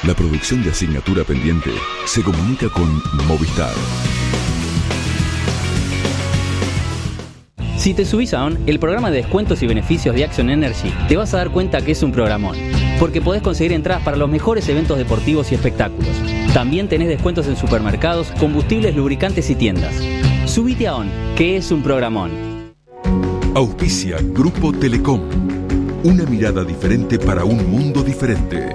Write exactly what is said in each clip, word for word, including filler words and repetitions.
La producción de Asignatura Pendiente se comunica con Movistar. Si te subís a O N, el programa de descuentos y beneficios de Action Energy, te vas a dar cuenta que es un programón, porque podés conseguir entradas para los mejores eventos deportivos y espectáculos. También tenés descuentos en supermercados, combustibles, lubricantes y tiendas. Subite a O N, que es un programón. Auspicia Grupo Telecom. Una mirada diferente para un mundo diferente.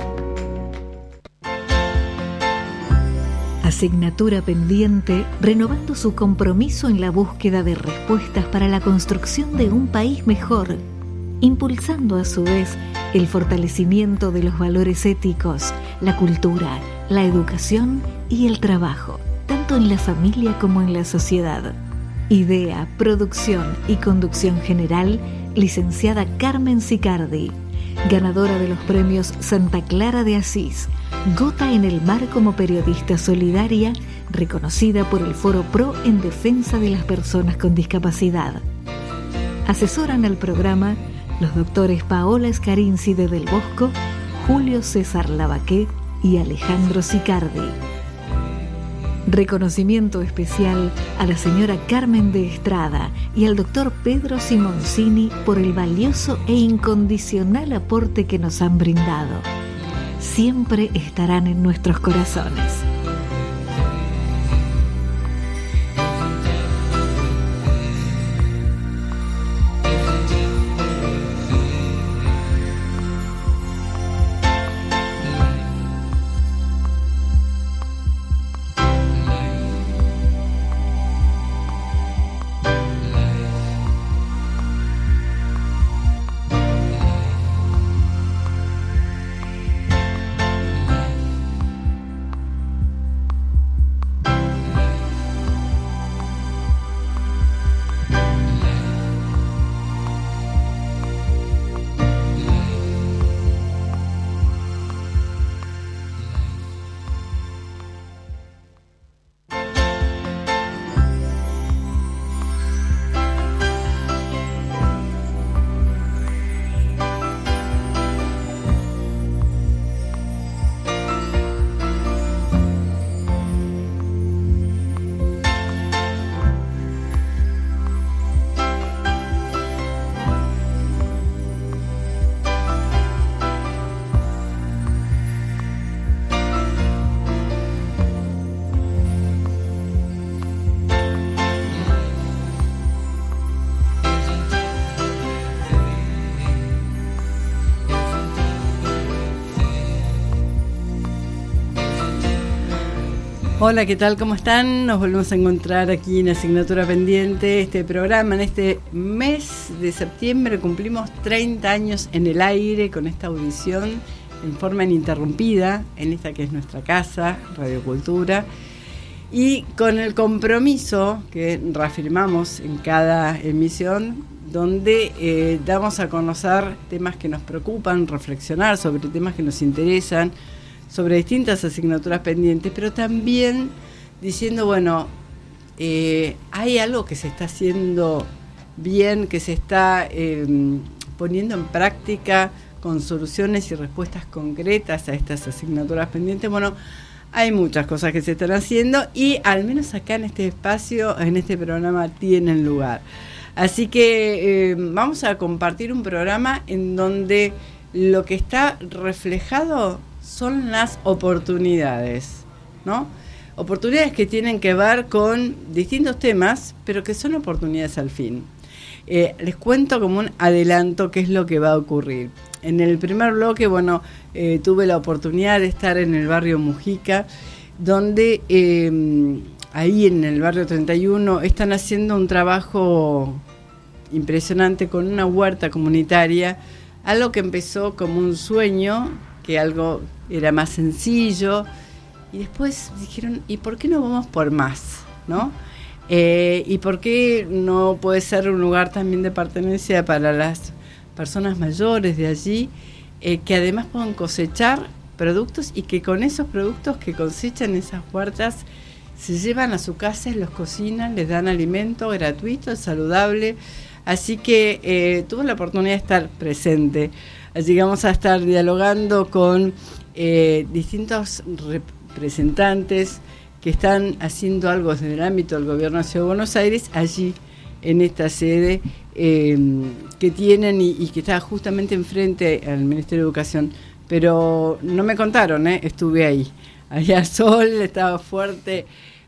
Asignatura Pendiente, renovando su compromiso en la búsqueda de respuestas para la construcción de un país mejor, impulsando a su vez el fortalecimiento de los valores éticos, la cultura, la educación y el trabajo, tanto en la familia como en la sociedad. Idea, producción y conducción general, licenciada Carmen Sicardi, ganadora de los premios Santa Clara de Asís, Gota en el Mar como periodista solidaria, reconocida por el Foro Pro en defensa de las personas con discapacidad. Asesoran al programa los doctores Paola Scarinci de Del Bosco, Julio César Lavaqué y Alejandro Sicardi. Reconocimiento especial a la señora Carmen de Estrada y al doctor Pedro Simoncini por el valioso e incondicional aporte que nos han brindado. Siempre estarán en nuestros corazones. Hola, ¿qué tal? ¿Cómo están? Nos volvemos a encontrar aquí en Asignatura Pendiente, este programa. En este mes de septiembre cumplimos treinta años en el aire con esta audición en forma ininterrumpida, en esta que es nuestra casa, Radio Cultura, y con el compromiso que reafirmamos en cada emisión, donde eh, damos a conocer temas que nos preocupan, reflexionar sobre temas que nos interesan, sobre distintas asignaturas pendientes, pero también diciendo, bueno, eh, hay algo que se está haciendo bien, que se está eh, poniendo en práctica con soluciones y respuestas concretas a estas asignaturas pendientes. Bueno, hay muchas cosas que se están haciendo y al menos acá en este espacio, en este programa, tienen lugar. Así que eh, vamos a compartir un programa en donde lo que está reflejado son las oportunidades, ¿no? Oportunidades que tienen que ver con distintos temas, pero que son oportunidades al fin. Eh, les cuento como un adelanto qué es lo que va a ocurrir. En el primer bloque, bueno, eh, tuve la oportunidad de estar en el barrio Mujica, donde eh, ahí en el barrio treinta y uno están haciendo un trabajo impresionante con una huerta comunitaria, algo que empezó como un sueño, que algo era más sencillo, y después dijeron, ¿y por qué no vamos por más? ¿No? Eh, ¿Y por qué no puede ser un lugar también de pertenencia para las personas mayores de allí, eh, que además puedan cosechar productos y que con esos productos que cosechan esas huertas se llevan a su casa, los cocinan, les dan alimento gratuito, saludable? Así que eh, tuve la oportunidad de estar presente Así que vamos a estar dialogando con eh, distintos representantes que están haciendo algo desde el ámbito del gobierno de Ciudad de Buenos Aires, allí en esta sede eh, que tienen y, y que está justamente enfrente al Ministerio de Educación. Pero no me contaron, ¿eh? Estuve ahí. Había sol, estaba fuerte,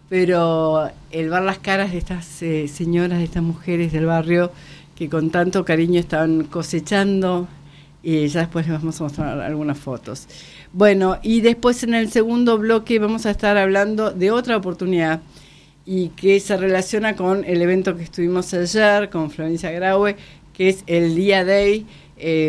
pero el ver las caras de estas eh, señoras, de estas mujeres del barrio que con tanto cariño estaban cosechando, y ya después les vamos a mostrar algunas fotos. Bueno, y después en el segundo bloque vamos a estar hablando de otra oportunidad y que se relaciona con el evento que estuvimos ayer con Florencia Graue, que es el Día Day, eh,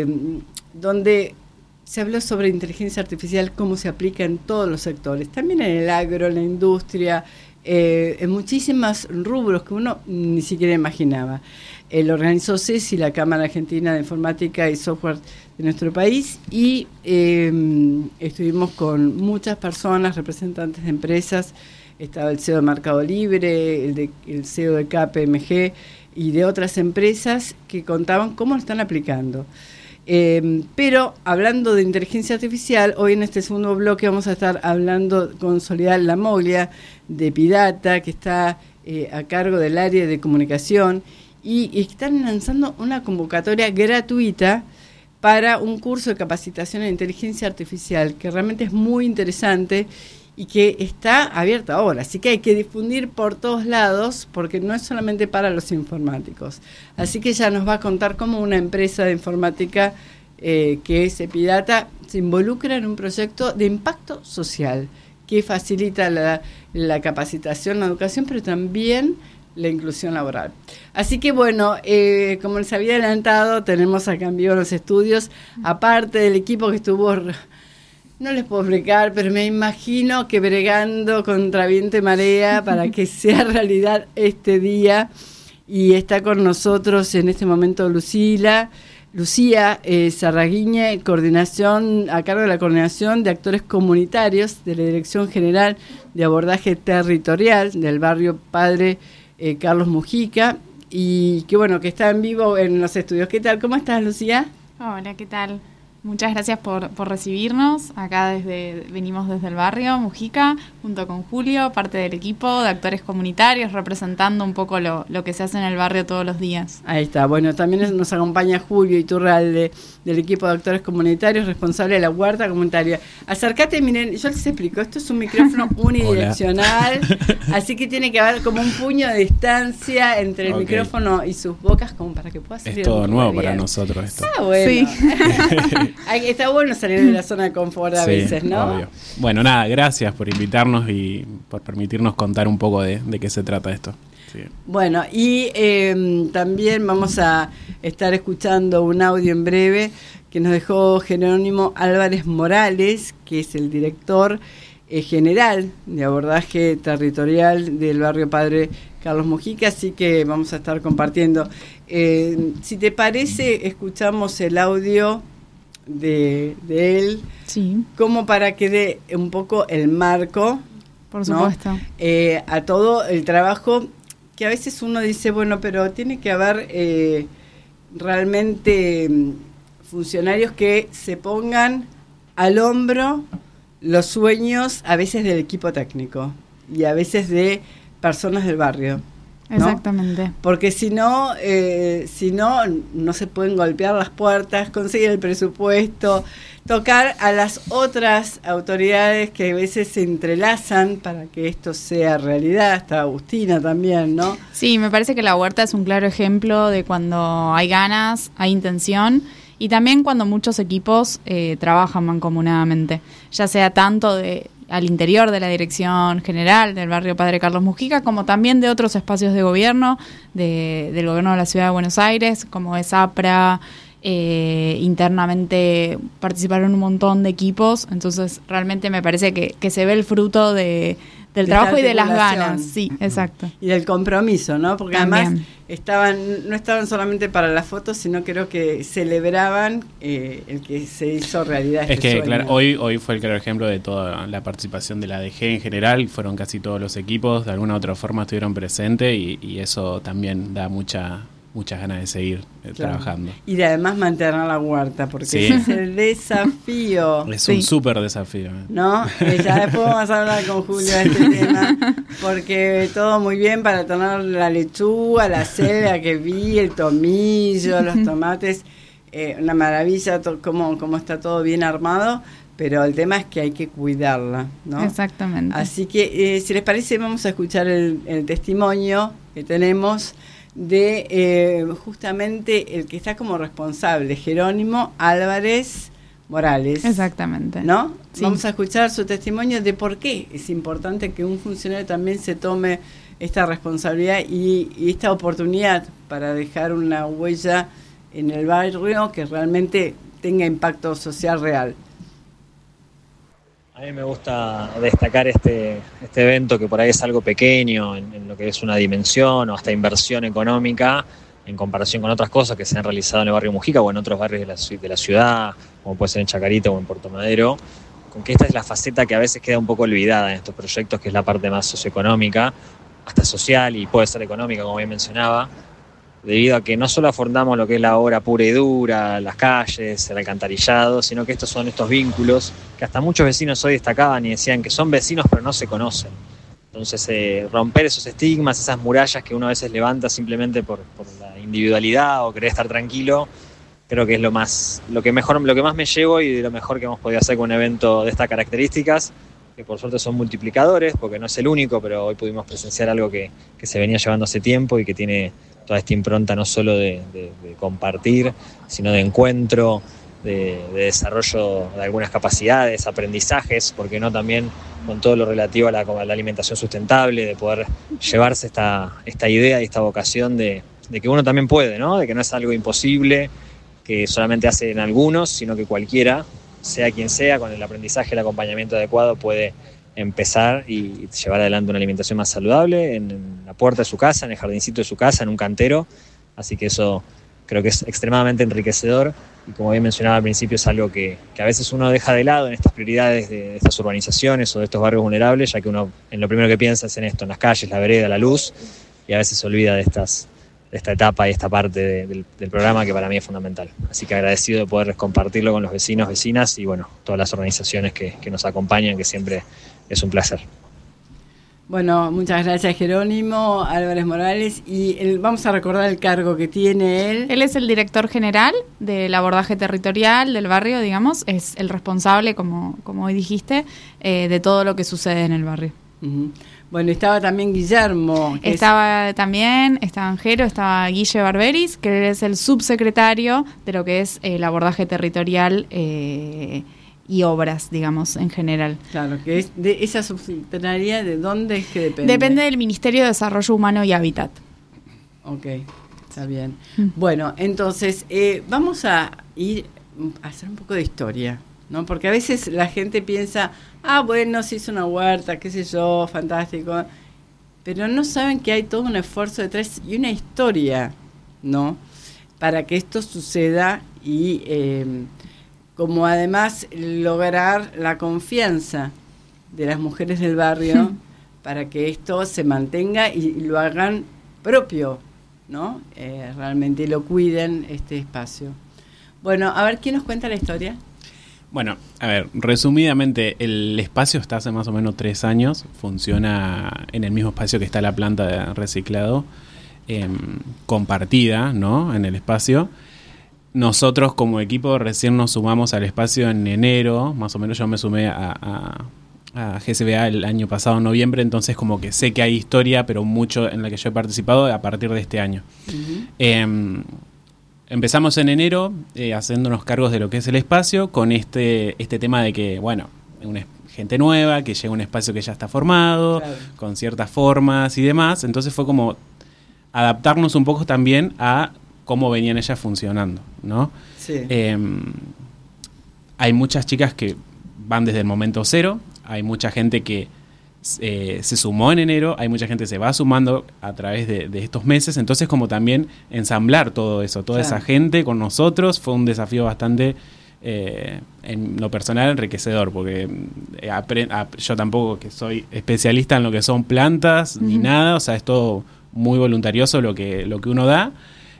donde se habló sobre inteligencia artificial, cómo se aplica en todos los sectores, también en el agro, en la industria, eh, en muchísimos rubros que uno ni siquiera imaginaba. Eh, lo organizó CESI, la Cámara Argentina de Informática y Software de nuestro país, y eh, estuvimos con muchas personas, representantes de empresas. Estaba el C E O de Mercado Libre, el, de, el C E O de K P M G y de otras empresas que contaban cómo lo están aplicando. Eh, pero hablando de inteligencia artificial, hoy en este segundo bloque vamos a estar hablando con Soledad Lamoglia de Epidata, que está eh, a cargo del área de comunicación, y, y están lanzando una convocatoria gratuita para un curso de capacitación en inteligencia artificial, que realmente es muy interesante y que está abierta ahora, así que hay que difundir por todos lados, porque no es solamente para los informáticos. Así que ella nos va a contar cómo una empresa de informática, eh, que es Epidata, se involucra en un proyecto de impacto social, que facilita la, la capacitación, la educación, pero también la inclusión laboral. Así que bueno, eh, como les había adelantado, tenemos acá en vivo los estudios, aparte del equipo que estuvo... No les puedo explicar, pero me imagino que bregando contra viento y marea para que sea realidad este día. Y está con nosotros en este momento Lucila, Lucía eh, Sarraguiñe, coordinación, a cargo de la coordinación de actores comunitarios de la Dirección General de Abordaje Territorial del barrio Padre eh, Carlos Mujica, y que bueno, que está en vivo en los estudios. ¿Qué tal? ¿Cómo estás, Lucía? Hola, ¿qué tal? Muchas gracias por, por recibirnos. Acá desde venimos desde el barrio Mujica, junto con Julio, parte del equipo de actores comunitarios, representando un poco lo, lo que se hace en el barrio todos los días. Ahí está. Bueno, también nos acompaña Julio Iturralde, del equipo de actores comunitarios, responsable de la huerta comunitaria. Acércate, miren, yo les explico, esto es un micrófono unidireccional, así que tiene que haber como un puño de distancia entre el okay. micrófono y sus bocas, como para que pueda salir. Es todo nuevo para nosotros esto. Ah, bueno. Sí. Está bueno salir de la zona de confort a sí, veces, ¿no? Obvio. Bueno, nada, gracias por invitarnos y por permitirnos contar un poco de, de qué se trata esto. Sí. Bueno, y eh, también vamos a estar escuchando un audio en breve que nos dejó Jerónimo Álvarez Morales, que es el director eh, general de abordaje territorial del barrio Padre Carlos Mujica, así que vamos a estar compartiendo. Eh, si te parece, escuchamos el audio de, de él, sí, como para que dé un poco el marco, por supuesto, ¿no? eh, a todo el trabajo que a veces uno dice, bueno, pero tiene que haber eh, realmente funcionarios que se pongan al hombro los sueños a veces del equipo técnico y a veces de personas del barrio, ¿no? Exactamente. Porque si no, eh, si no, no se pueden golpear las puertas, conseguir el presupuesto, tocar a las otras autoridades que a veces se entrelazan para que esto sea realidad. Está Agustina también, ¿no? Sí, me parece que la huerta es un claro ejemplo de cuando hay ganas, hay intención, y también cuando muchos equipos eh, trabajan mancomunadamente, ya sea tanto de al interior de la Dirección General del barrio Padre Carlos Mujica, como también de otros espacios de gobierno, de, del gobierno de la Ciudad de Buenos Aires, como es APRA, eh, internamente participaron un montón de equipos, entonces realmente me parece que, que se ve el fruto de, del de trabajo y de las ganas. Sí, exacto. Y del compromiso, ¿no? Porque también, además estaban no estaban solamente para las fotos, sino creo que celebraban eh, el que se hizo realidad este Es que sueño. Claro, hoy hoy fue el claro ejemplo de toda la participación de la A D G en general, fueron casi todos los equipos, de alguna u otra forma estuvieron presentes y, y eso también da mucha muchas ganas de seguir eh, claro. trabajando. Y de además mantener la huerta, porque Sí. ese es el desafío. Es Sí. un súper desafío. ¿eh? ¿No? Eh, ya después vamos a hablar con Julio de este tema, porque todo muy bien para tener la lechuga, la selga que vi, el tomillo, los tomates, eh, una maravilla to- cómo, cómo está todo bien armado, pero el tema es que hay que cuidarla, ¿no? Exactamente. Así que, eh, si les parece, vamos a escuchar el, el testimonio que tenemos de eh, justamente el que está como responsable, Jerónimo Álvarez Morales. Exactamente. ¿No? Sí. Vamos a escuchar su testimonio de por qué es importante que un funcionario también se tome esta responsabilidad y, y esta oportunidad para dejar una huella en el barrio que realmente tenga impacto social real. A mí me gusta destacar este, este evento que por ahí es algo pequeño en, en lo que es una dimensión o hasta inversión económica en comparación con otras cosas que se han realizado en el barrio Mujica o en otros barrios de la, de la ciudad, como puede ser en Chacarita o en Puerto Madero, con que esta es la faceta que a veces queda un poco olvidada en estos proyectos, que es la parte más socioeconómica, hasta social y puede ser económica, como bien mencionaba, debido a que no solo afrontamos lo que es la obra pura y dura, las calles, el alcantarillado, sino que estos son estos vínculos que hasta muchos vecinos hoy destacaban y decían que son vecinos pero no se conocen. Entonces, eh, romper esos estigmas, esas murallas que uno a veces levanta simplemente por, por la individualidad o querer estar tranquilo, creo que es lo más, lo que mejor, lo que más me llevo y de lo mejor que hemos podido hacer con un evento de estas características, que por suerte son multiplicadores, porque no es el único, pero hoy pudimos presenciar algo que, que se venía llevando hace tiempo y que tiene toda esta impronta no solo de, de, de compartir, sino de encuentro, de, de desarrollo de algunas capacidades, aprendizajes, porque no también con todo lo relativo a la, a la alimentación sustentable, de poder llevarse esta, esta idea y esta vocación de, de que uno también puede, ¿no? De que no es algo imposible, que solamente hacen algunos, sino que cualquiera, sea quien sea, con el aprendizaje y el acompañamiento adecuado puede empezar y llevar adelante una alimentación más saludable en, en la puerta de su casa, en el jardincito de su casa, en un cantero. Así que eso creo que es extremadamente enriquecedor y, como bien mencionaba al principio, es algo que, que a veces uno deja de lado en estas prioridades de, de estas urbanizaciones o de estos barrios vulnerables, ya que uno en lo primero que piensa es en esto, en las calles, la vereda, la luz, y a veces se olvida de estas de esta etapa y esta parte de, del, del programa que para mí es fundamental. Así que agradecido de poder compartirlo con los vecinos, vecinas y bueno, todas las organizaciones que, que nos acompañan, que siempre es un placer. Bueno, muchas gracias Jerónimo Álvarez Morales y el, vamos a recordar el cargo que tiene él. Él es el director general del abordaje territorial del barrio, digamos, es el responsable, como, como hoy dijiste, eh, de todo lo que sucede en el barrio. Uh-huh. Bueno, estaba también Guillermo. Estaba es... también, estaba Angelo, estaba Guille Barberis, que es el subsecretario de lo que es el abordaje territorial eh, y obras, digamos, en general. Claro, que es de esa subsecretaría, ¿de dónde es que depende? Depende del Ministerio de Desarrollo Humano y Hábitat. Ok, está bien. Mm. Bueno, entonces, eh, vamos a ir a hacer un poco de historia, ¿no? Porque a veces la gente piensa, ah, bueno, se hizo una huerta, qué sé yo, fantástico, pero no saben que hay todo un esfuerzo detrás y una historia, ¿no? Para que esto suceda y eh, como además lograr la confianza de las mujeres del barrio para que esto se mantenga y, y lo hagan propio, ¿no? Eh, realmente lo cuiden este espacio. Bueno, a ver, ¿quién nos cuenta la historia? Bueno, a ver, resumidamente, el espacio está hace más o menos tres años, funciona en el mismo espacio que está la planta de reciclado, eh, compartida, ¿no?, en el espacio. Nosotros como equipo recién nos sumamos al espacio en enero, más o menos yo me sumé a, a, a G S B A el año pasado, en noviembre, entonces como que sé que hay historia, pero mucho en la que yo he participado a partir de este año. Uh-huh. Eh, Empezamos en enero eh, haciéndonos cargos de lo que es el espacio con este este tema de que, bueno, una gente nueva, que llega a un espacio que ya está formado, claro, con ciertas formas y demás. Entonces fue como adaptarnos un poco también a cómo venían ellas funcionando, ¿no? Sí. Eh, hay muchas chicas que van desde el momento cero, hay mucha gente que Eh, se sumó en enero, hay mucha gente que se va sumando a través de, de estos meses, entonces como también ensamblar todo eso, toda claro. esa gente con nosotros fue un desafío bastante, eh, en lo personal, enriquecedor, porque eh, apre- a, yo tampoco que soy especialista en lo que son plantas, uh-huh, ni nada, o sea, es todo muy voluntarioso lo que, lo que uno da,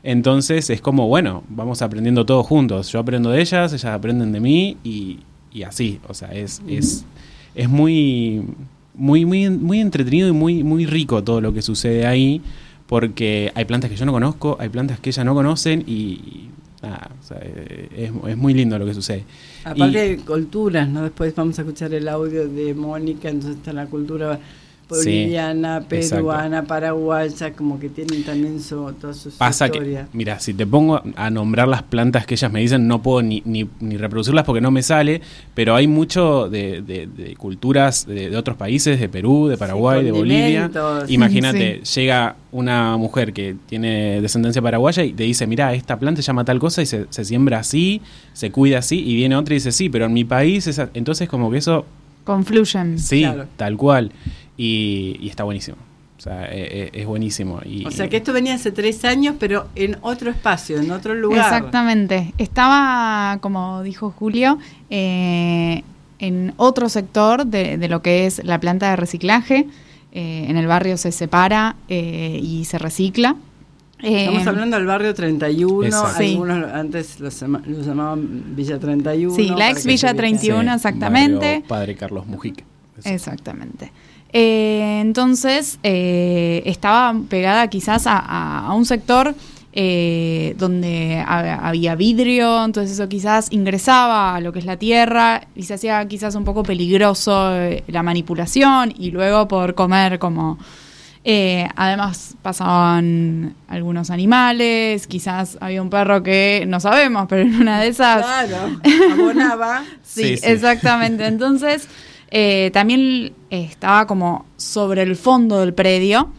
Entonces es como, bueno, vamos aprendiendo todos juntos. Yo aprendo de ellas, ellas aprenden de mí y, y así. O sea, es, uh-huh. es, es muy, muy, muy, muy entretenido y muy, muy rico todo lo que sucede ahí, porque hay plantas que yo no conozco, hay plantas que ellas no conocen y... y nada, o sea, es, es muy lindo lo que sucede. Aparte y, de culturas, ¿no? Después vamos a escuchar el audio de Mónica, entonces está la cultura boliviana, sí, peruana, exacto. paraguaya, como que tienen también su, toda su, su Pasa historia. Que, mira, si te pongo a nombrar las plantas que ellas me dicen, no puedo ni, ni, ni reproducirlas porque no me sale, pero hay mucho de, de, de culturas de, de otros países, de Perú, de Paraguay, sí, de Bolivia. Imagínate, sí. llega una mujer que tiene descendencia paraguaya y te dice, mira, esta planta se llama tal cosa y se, se siembra así, se cuida así, y viene otra y dice, sí, pero en mi país, esa... entonces como que eso... confluyen. Sí, claro. tal cual. Y, y está buenísimo. O sea, es, es buenísimo. Y, o sea, que esto venía hace tres años, pero en otro espacio, en otro lugar. Exactamente. Estaba, como dijo Julio, eh, en otro sector de, de lo que es la planta de reciclaje. Eh, en el barrio se separa eh, y se recicla. Estamos eh, hablando del barrio treinta y uno, exacto. Algunos sí. antes lo, lo llamaban Villa treinta y uno. Sí, la ex Villa treinta y uno, sí, exactamente. Padre Carlos Mujica. Eso. Exactamente. Eh, entonces, eh, estaba pegada quizás a, a, a un sector eh, donde ha, había vidrio, entonces eso quizás ingresaba a lo que es la tierra y se hacía quizás un poco peligroso eh, la manipulación y luego poder comer como... Eh, además pasaban algunos animales, quizás había un perro que no sabemos, pero en una de esas... Claro, abonaba. sí, sí, sí, exactamente. Entonces... Eh, también estaba como sobre el fondo del predio.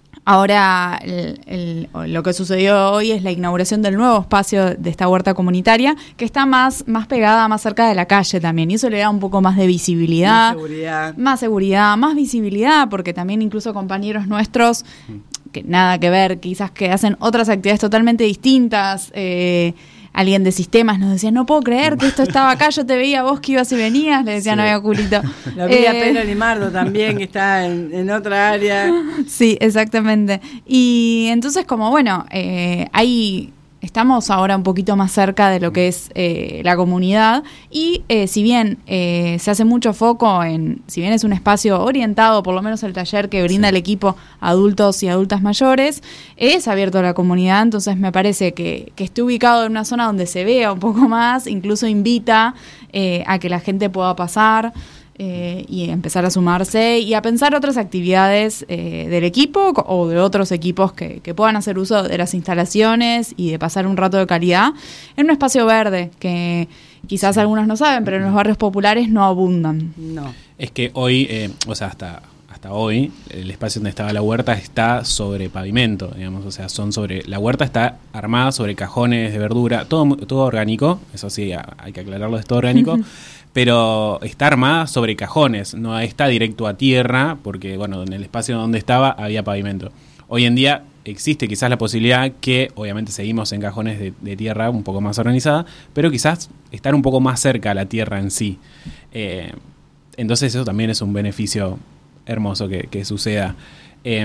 Ahora el, el, lo que sucedió hoy es la inauguración del nuevo espacio de esta huerta comunitaria, que está más, más pegada, más cerca de la calle también, y eso le da un poco más de visibilidad, más seguridad, más seguridad, más visibilidad, porque también incluso compañeros nuestros, que nada que ver, quizás que hacen otras actividades totalmente distintas, eh, alguien de sistemas nos decía, no puedo creer que esto estaba acá, yo te veía vos que ibas y venías, le decía, sí. no había culito. La veía eh, Pedro Limardo también, que está en, en otra área. Sí, exactamente. Y entonces como bueno, eh, hay... Estamos ahora un poquito más cerca de lo que es eh, la comunidad y eh, si bien eh, se hace mucho foco en, si bien es un espacio orientado, por lo menos el taller que brinda sí. el equipo a adultos y adultas mayores, es abierto a la comunidad, entonces me parece que, que esté ubicado en una zona donde se vea un poco más, incluso invita eh, a que la gente pueda pasar. Eh, y empezar a sumarse y a pensar otras actividades eh, del equipo o de otros equipos que, que puedan hacer uso de las instalaciones y de pasar un rato de calidad en un espacio verde que quizás sí. algunos no saben, pero en los barrios populares no abundan. No. Es que hoy, eh, o sea, hasta hasta hoy, el espacio donde estaba la huerta está sobre pavimento, digamos, o sea, son sobre la huerta está armada sobre cajones de verdura, todo todo orgánico, eso sí, hay que aclararlo, es todo orgánico. Pero está armada sobre cajones, no está directo a tierra, porque bueno, en el espacio donde estaba había pavimento. Hoy en día existe quizás la posibilidad que, obviamente seguimos en cajones de, de tierra un poco más organizada, pero quizás estar un poco más cerca a la tierra en sí. Eh, entonces eso también es un beneficio hermoso que, que suceda. Eh,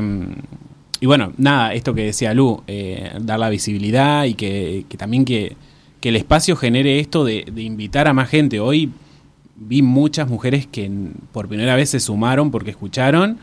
y bueno, nada, esto que decía Lu, eh, dar la visibilidad y que, que también que, que el espacio genere esto de, de invitar a más gente. Hoy vi muchas mujeres que por primera vez se sumaron porque escucharon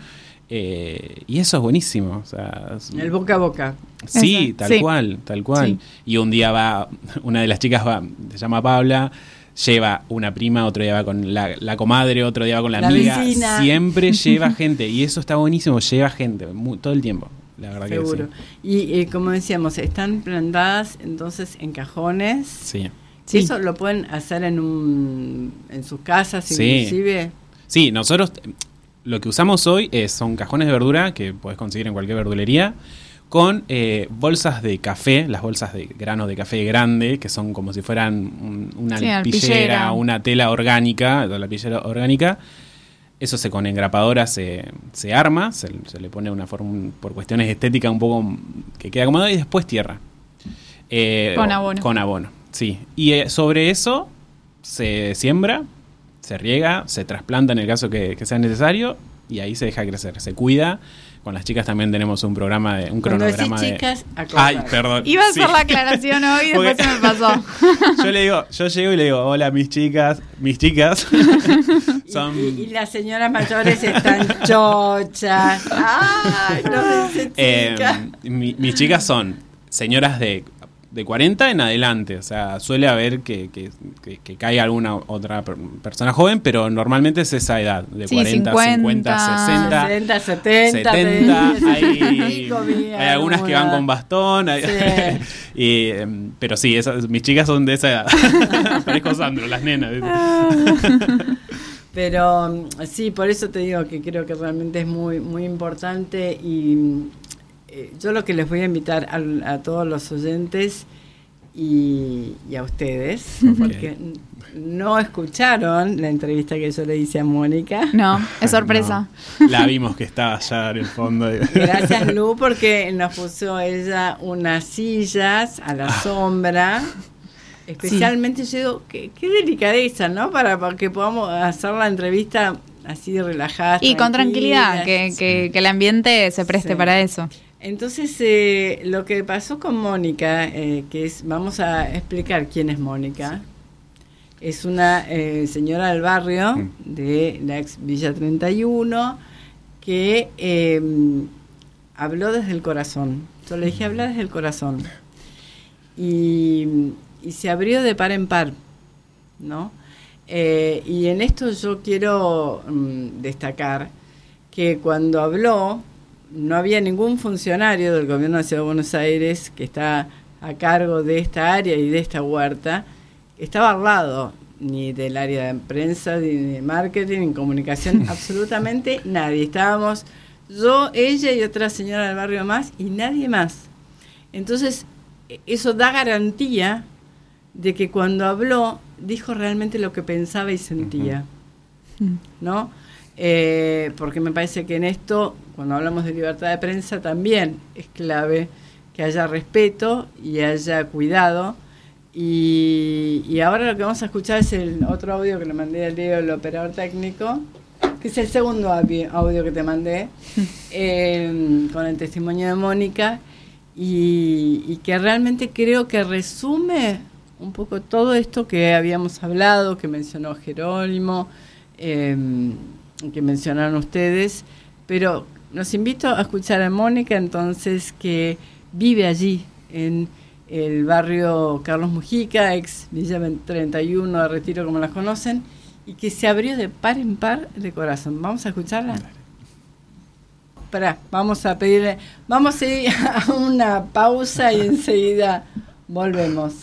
eh, y eso es buenísimo. O sea, el boca a boca. Sí, eso, tal sí. cual, tal cual. Sí. Y un día va, una de las chicas va, se llama Paula, lleva una prima, otro día va con la, la comadre, otro día va con la, la amiga. Vecina. Siempre lleva gente y eso está buenísimo, lleva gente muy, todo el tiempo. La verdad seguro. Que sí. Y eh, como decíamos, están plantadas entonces en cajones. Sí. Sí. Eso lo pueden hacer en un en sus casas, sí. inclusive. Sí, nosotros lo que usamos hoy es, son cajones de verdura que podés conseguir en cualquier verdulería con eh, bolsas de café, las bolsas de granos de café grande, que son como si fueran un, una sí, alpillera, una tela orgánica, la alpillera orgánica. Eso se con engrapadora se, se arma, se, se le pone una forma, por cuestiones estéticas un poco que queda acomodado y después tierra. Eh, con abono. Con abono, sí. Y eh, sobre eso se siembra se riega, se trasplanta en el caso que, que sea necesario y ahí se deja crecer, se cuida. Con las chicas también tenemos un programa de un Cuando cronograma decís chicas, de acordate. Ay, perdón. Iba a hacer sí. la aclaración hoy y después Porque- se me pasó. Yo le digo, yo llego y le digo, hola mis chicas, mis chicas. Son Y, y las señoras mayores están chochas. Ay, no dice eh, chica. mi- mis chicas son señoras de de cuarenta en adelante, o sea, suele haber que, que, que, que caiga alguna otra per- persona joven, pero normalmente es esa edad, de Sí, cuarenta, cincuenta, sesenta, sesenta, setenta, setenta, te- hay, Hijo mío, hay algunas que van alguna. con bastón, hay- Sí. y, em, pero sí, esas, mis chicas son de esa edad. Parezco Sandro, las nenas. Pero mm, sí, por eso te digo que creo que realmente es muy, muy importante y mm, eh, yo lo que les voy a invitar a, a todos los oyentes y, y a ustedes, Ok. porque n- no escucharon la entrevista que yo le hice a Mónica. No, es sorpresa. No, la vimos que estaba allá en el fondo. Gracias, Lu, porque nos puso ella unas sillas a la sombra. Especialmente yo digo, qué, qué delicadeza, ¿no? Para, para que podamos hacer la entrevista así relajada. Y con tranquilidad, que, que, que el ambiente se preste Sí. para eso. Entonces, eh, lo que pasó con Mónica, eh, que es, vamos a explicar quién es Mónica. Es una eh, señora del barrio Mm. de la ex Villa treinta y uno que eh, habló desde el corazón. Yo le dije, habla desde el corazón. Y, y se abrió de par en par, ¿no? Eh, y en esto yo quiero mm, destacar que cuando habló, no había ningún funcionario del gobierno de la Ciudad de Buenos Aires que está a cargo de esta área y de esta huerta, estaba al lado, ni del área de prensa, ni de marketing, ni comunicación, absolutamente nadie. Estábamos yo, ella y otra señora del barrio más, y nadie más. Entonces, eso da garantía de que cuando habló, dijo realmente lo que pensaba y sentía, ¿no? Eh, porque me parece que en esto, cuando hablamos de libertad de prensa, también es clave que haya respeto y haya cuidado. Y, y ahora lo que vamos a escuchar es el otro audio que le mandé al Leo, el operador técnico, que es el segundo audio, audio que te mandé, eh, con el testimonio de Mónica, y, y que realmente creo que resume un poco todo esto que habíamos hablado, que mencionó Jerónimo, eh, que mencionaron ustedes, pero los invito a escuchar a Mónica, entonces, que vive allí, en el barrio Carlos Mujica, ex Villa treinta y uno de Retiro, como la conocen, y que se abrió de par en par de corazón. ¿Vamos a escucharla? Esperá, vamos a pedirle, vamos a ir a una pausa y enseguida volvemos.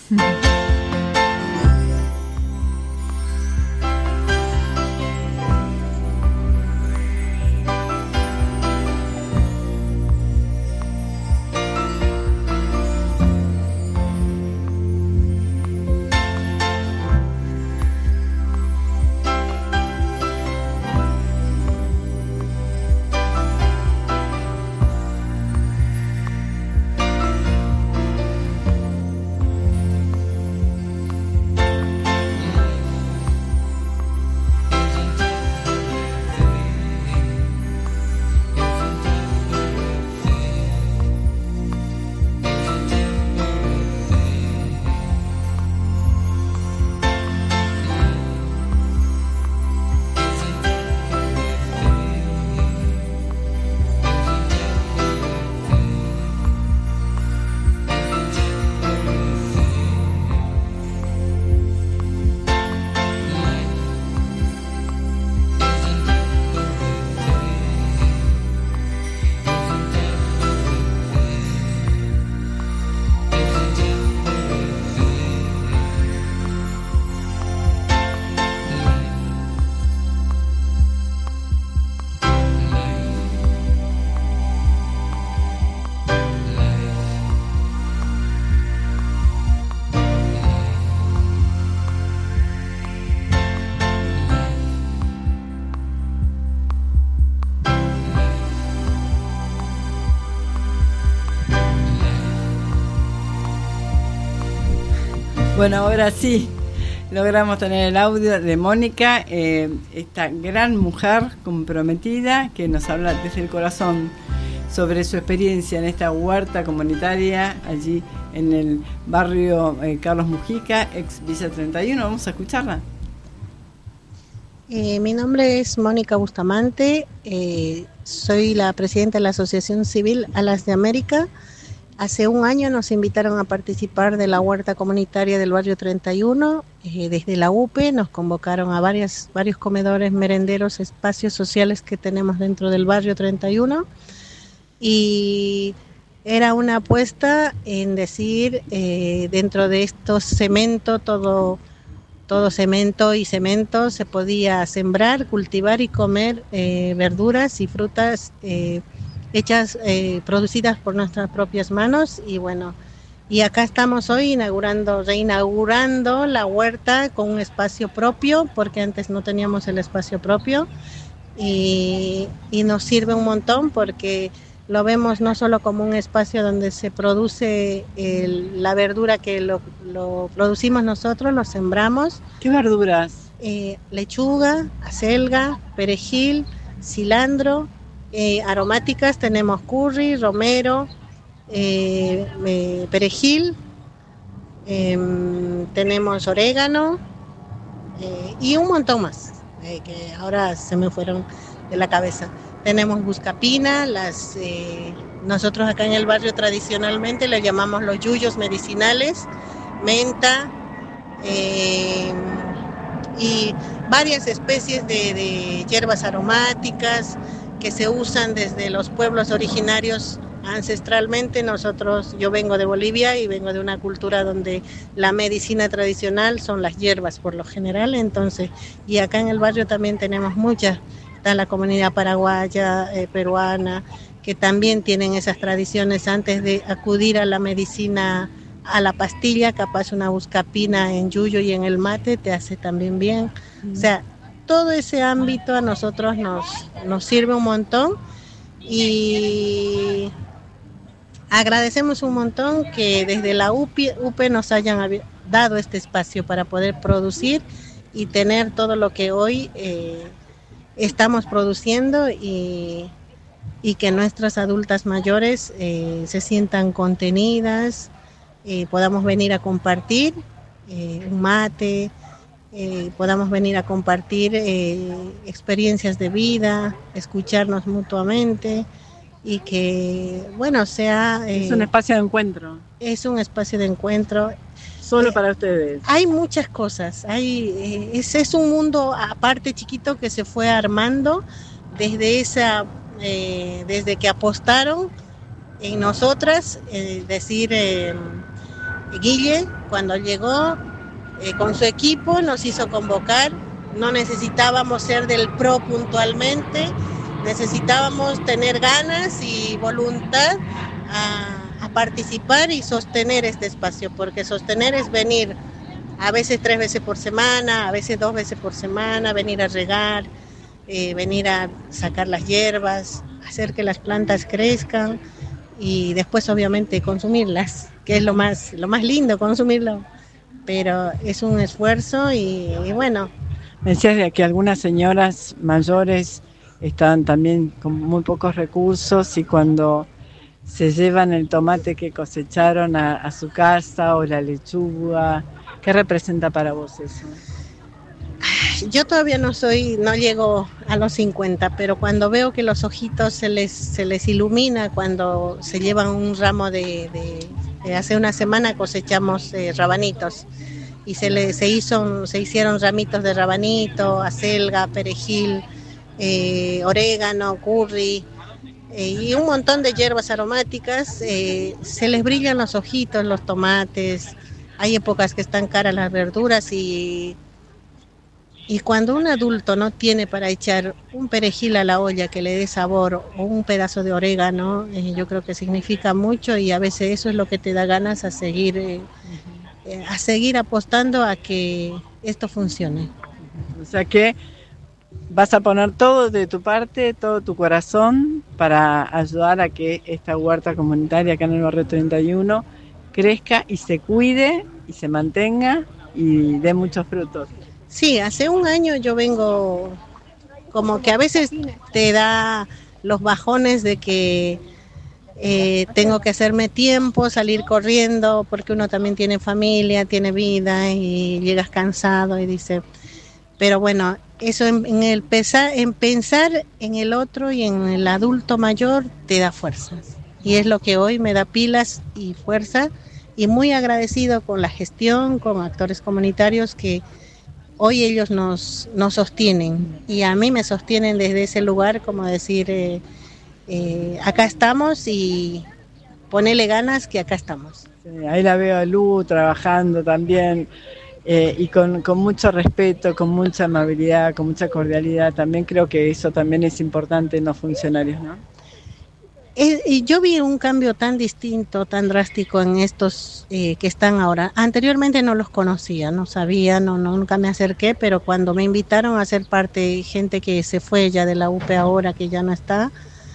Bueno, ahora sí, logramos tener el audio de Mónica, eh, esta gran mujer comprometida que nos habla desde el corazón sobre su experiencia en esta huerta comunitaria allí en el barrio eh, Carlos Mujica, ex Villa treinta y uno. Vamos a escucharla. Eh, mi nombre es Mónica Bustamante, eh, soy la presidenta de la Asociación Civil Alas de América. Hace un año nos invitaron a participar de la huerta comunitaria del barrio treinta y uno, eh, desde la U P E nos convocaron a varias, varios comedores, merenderos, espacios sociales que tenemos dentro del barrio treinta y uno, y era una apuesta en decir, eh, dentro de estos cemento, todo... todo cemento y cemento, se podía sembrar, cultivar y comer eh, verduras y frutas eh, hechas, eh, producidas por nuestras propias manos. Y bueno, y acá estamos hoy inaugurando, reinaugurando la huerta con un espacio propio, porque antes no teníamos el espacio propio, y, y nos sirve un montón porque lo vemos no solo como un espacio donde se produce el, la verdura que lo, lo producimos nosotros, lo sembramos. ¿Qué verduras? Eh, lechuga, acelga, perejil, cilantro, eh, aromáticas tenemos curry, romero, eh, eh, perejil, eh, tenemos orégano eh, y un montón más, eh, que ahora se me fueron de la cabeza. Tenemos buscapina, las, eh, nosotros acá en el barrio tradicionalmente le llamamos los yuyos medicinales, menta eh, y varias especies de, de hierbas aromáticas que se usan desde los pueblos originarios ancestralmente. Nosotros, yo vengo de Bolivia y vengo de una cultura donde la medicina tradicional son las hierbas por lo general, entonces, y acá en el barrio también tenemos muchas. Está la comunidad paraguaya, eh, peruana, que también tienen esas tradiciones antes de acudir a la medicina, a la pastilla, capaz una buscapina en yuyo y en el mate te hace también bien. Mm. O sea, todo ese ámbito a nosotros nos, nos sirve un montón y agradecemos un montón que desde la U P E nos hayan dado este espacio para poder producir y tener todo lo que hoy eh, estamos produciendo y, y que nuestras adultas mayores eh, se sientan contenidas, eh, podamos venir a compartir eh, un mate, eh, podamos venir a compartir eh, experiencias de vida, escucharnos mutuamente y que, bueno, sea... Eh, es un espacio de encuentro. Es un espacio de encuentro. Solo para ustedes. Hay muchas cosas, hay, eh, es, es un mundo aparte chiquito que se fue armando desde esa, eh, desde que apostaron en nosotras, eh, decir, eh, Guille, cuando llegó eh, con su equipo, nos hizo convocar, no necesitábamos ser del pro puntualmente, necesitábamos tener ganas y voluntad a a participar y sostener este espacio, porque sostener es venir a veces tres veces por semana, a veces dos veces por semana, venir a regar, eh, venir a sacar las hierbas, hacer que las plantas crezcan y después obviamente consumirlas, que es lo más, lo más lindo, consumirlo, pero es un esfuerzo y, y bueno. Me decías que algunas señoras mayores están también con muy pocos recursos y cuando se llevan el tomate que cosecharon a, a su casa o la lechuga. ¿Qué representa para vos eso? Yo todavía no soy, no llego a los cincuenta, pero cuando veo que los ojitos se les, se les ilumina cuando se llevan un ramo de, de, de hace una semana cosechamos eh, rabanitos y se, le, se, hizo, se hicieron ramitos de rabanito, acelga, perejil, eh, orégano, curry, Eh, y un montón de hierbas aromáticas, eh, se les brillan los ojitos, los tomates, hay épocas que están caras las verduras y, y cuando un adulto no tiene para echar un perejil a la olla que le dé sabor o un pedazo de orégano, eh, yo creo que significa mucho y a veces eso es lo que te da ganas a seguir, eh, eh, a seguir apostando a que esto funcione. O sea que vas a poner todo de tu parte, todo tu corazón para ayudar a que esta huerta comunitaria acá en el barrio treinta y uno crezca y se cuide y se mantenga y dé muchos frutos. Sí, hace un año yo vengo, como que a veces te da los bajones de que eh, tengo que hacerme tiempo, salir corriendo, porque uno también tiene familia, tiene vida y llegas cansado y dice, pero bueno, eso en, en el pesa, en pensar en el otro y en el adulto mayor te da fuerzas. Y es lo que hoy me da pilas y fuerza, y muy agradecido con la gestión, con actores comunitarios que hoy ellos nos, nos sostienen, y a mí me sostienen desde ese lugar, como decir, eh, eh, acá estamos y ponele ganas que acá estamos. Sí, ahí la veo a Lu trabajando también, eh, y con, con mucho respeto, con mucha amabilidad, con mucha cordialidad. También creo que eso también es importante en los funcionarios, ¿no? Eh, yo vi un cambio tan distinto, tan drástico en estos eh, que están ahora. Anteriormente no los conocía, no sabía, no, no nunca me acerqué, pero cuando me invitaron a ser parte, gente que se fue ya de la U P E ahora, que ya no está,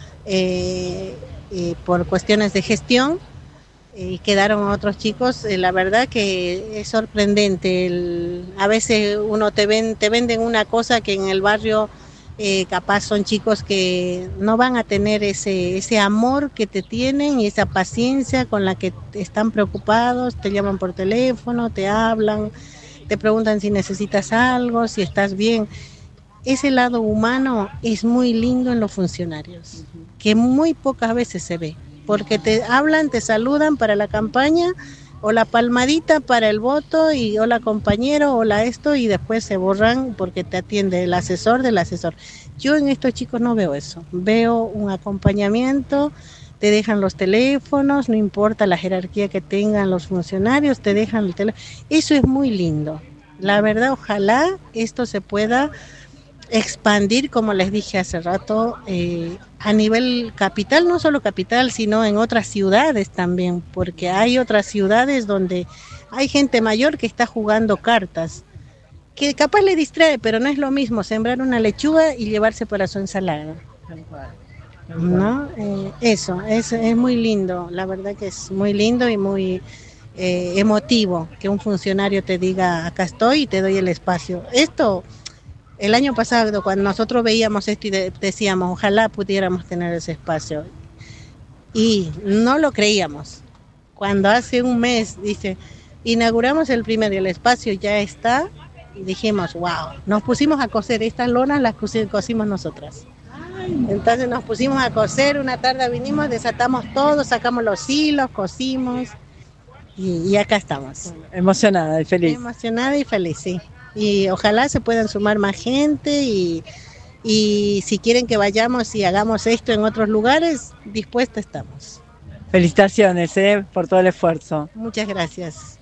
eh, eh, por cuestiones de gestión, y eh, quedaron otros chicos, eh, la verdad que es sorprendente. El, a veces uno te, ven, te venden una cosa que en el barrio... Eh, capaz son chicos que no van a tener ese ese amor que te tienen y esa paciencia con la que están preocupados, te llaman por teléfono, te hablan, te preguntan si necesitas algo, si estás bien. Ese lado humano es muy lindo en los funcionarios, que muy pocas veces se ve, porque te hablan, te saludan para la campaña, o la palmadita para el voto, y hola compañero, hola esto, y después se borran porque te atiende el asesor del asesor. Yo en estos chicos no veo eso, veo un acompañamiento, te dejan los teléfonos, no importa la jerarquía que tengan los funcionarios, te dejan el teléfono. Eso es muy lindo. La verdad, ojalá esto se pueda expandir, como les dije hace rato, eh, a nivel capital, no solo capital, sino en otras ciudades también, porque hay otras ciudades donde hay gente mayor que está jugando cartas, que capaz le distrae, pero no es lo mismo sembrar una lechuga y llevarse para su ensalada, ¿no? Eh, eso, es, es muy lindo, la verdad que es muy lindo y muy eh, emotivo que un funcionario te diga, acá estoy y te doy el espacio. Esto... El año pasado, cuando nosotros veíamos esto y de, decíamos, ojalá pudiéramos tener ese espacio, y no lo creíamos. Cuando hace un mes, dice, inauguramos el primer y el espacio ya está, y dijimos, wow, nos pusimos a coser, estas lonas las cosimos nosotras. Entonces nos pusimos a coser, una tarde vinimos, desatamos todo, sacamos los hilos, cosimos, y, y acá estamos. Emocionada y feliz. Emocionada y feliz, sí. Y ojalá se puedan sumar más gente, y, y si quieren que vayamos y hagamos esto en otros lugares, dispuesta estamos. Felicitaciones eh, por todo el esfuerzo. Muchas gracias.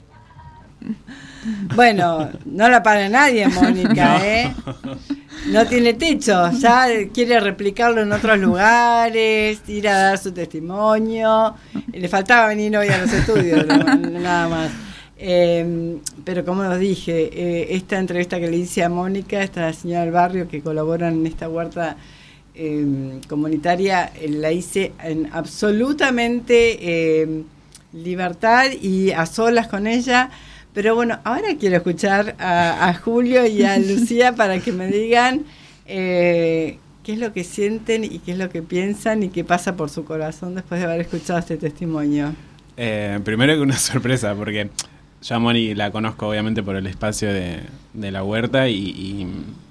Bueno, no la para nadie, Mónica, no. ¿eh? No tiene techo, ya quiere replicarlo en otros lugares, ir a dar su testimonio. Le faltaba venir hoy a los estudios, nada más. Eh, pero como os dije, eh, esta entrevista que le hice a Mónica, esta señora del barrio que colabora en esta huerta eh, comunitaria, eh, la hice en absolutamente eh, libertad y a solas con ella. Pero bueno, ahora quiero escuchar a, a Julio y a Lucía para que me digan eh, qué es lo que sienten y qué es lo que piensan y qué pasa por su corazón después de haber escuchado este testimonio. Eh, primero que una sorpresa, porque yo a Moni la conozco obviamente por el espacio de, de la huerta y, y,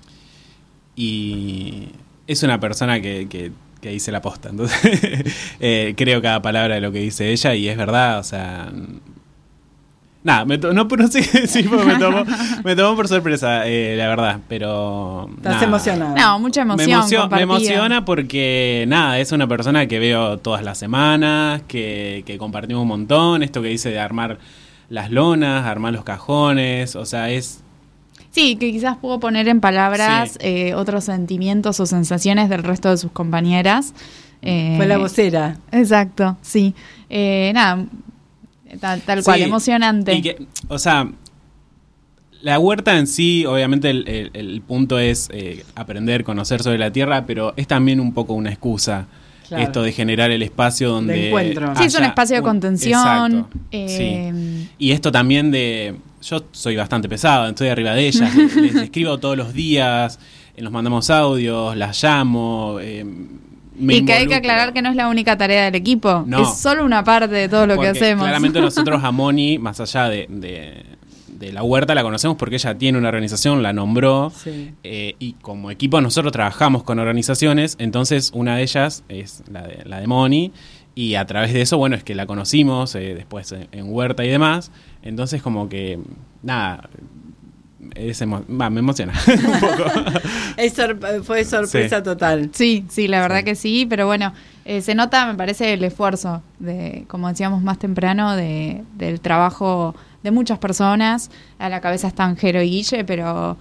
y es una persona que, que, que dice la posta. Entonces eh, creo cada palabra de lo que dice ella y es verdad, o sea... Nada, me to- no, no sé qué decir porque me tomó, me tomó por sorpresa, eh, la verdad, pero... ¿Estás nada. emocionada? No, mucha emoción Me, emocio- me compartida. emociona porque, nada, es una persona que veo todas las semanas, que, que compartimos un montón, esto que dice de armar las lonas, armar los cajones, o sea, es... Sí, que quizás puedo poner en palabras Sí. eh, otros sentimientos o sensaciones del resto de sus compañeras. Eh, Fue la vocera. Exacto, sí. Eh, nada, tal, tal cual, Sí, emocionante. y que, o sea, la huerta en sí, obviamente el, el, el punto es eh, aprender, conocer sobre la tierra, pero es también un poco una excusa. Claro. Esto de generar el espacio donde... De encuentro. Sí, es un espacio de un- contención. Exacto, eh, sí. Y esto también de... Yo soy bastante pesado, estoy arriba de ellas, les, les escribo todos los días, eh, nos mandamos audios, las llamo... Eh, me y que hay que involucro. aclarar que no es la única tarea del equipo, No. es solo una parte de todo lo Porque que hacemos. claramente nosotros a Moni, más allá de, de, de la huerta, la conocemos porque ella tiene una organización, la nombró, Sí. eh, y como equipo nosotros trabajamos con organizaciones, entonces una de ellas es la de, la de Moni, y a través de eso, bueno, es que la conocimos eh, después en, en huerta y demás, entonces como que, nada... Es emo- va, me emociona un poco. Es sor- fue sorpresa Sí. total. Sí, sí, la verdad Sí. que sí, pero bueno, eh, se nota, me parece, el esfuerzo, de, como decíamos más temprano, de, del trabajo de muchas personas. A la cabeza están Jero y Guille, pero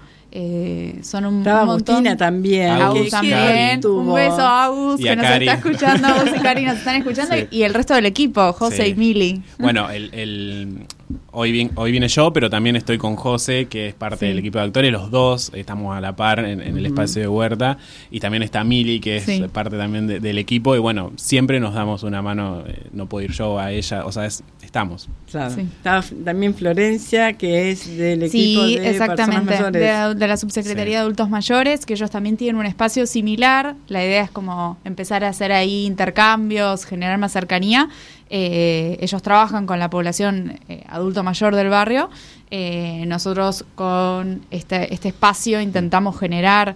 eh, son un, Estaba un montón. Agustina también. Agus, Agus que- también. que Un tuvo- beso a Agus, Y que a nos Cari. está escuchando. Agus y Cari nos están escuchando. Sí. Y, y el resto del equipo, José Sí. y Mili. Bueno, el, el- hoy, vin- hoy vine yo, pero también estoy con José, que es parte Sí. del equipo de actores. Los dos estamos a la par en, en el espacio de huerta. Y también está Mili, que es Sí. parte también de- del equipo. Y bueno, siempre nos damos una mano. eh, no puedo ir yo a ella. O sea, es- estamos. Claro. Sí. Estaba f- también Florencia, que es del equipo Sí, de exactamente, personas de, mayores. de la Subsecretaría Sí. de Adultos Mayores, que ellos también tienen un espacio similar. La idea es como empezar a hacer ahí intercambios, generar más cercanía. Eh, ellos trabajan con la población eh, adulto mayor del barrio. Eh, nosotros con este, este espacio intentamos generar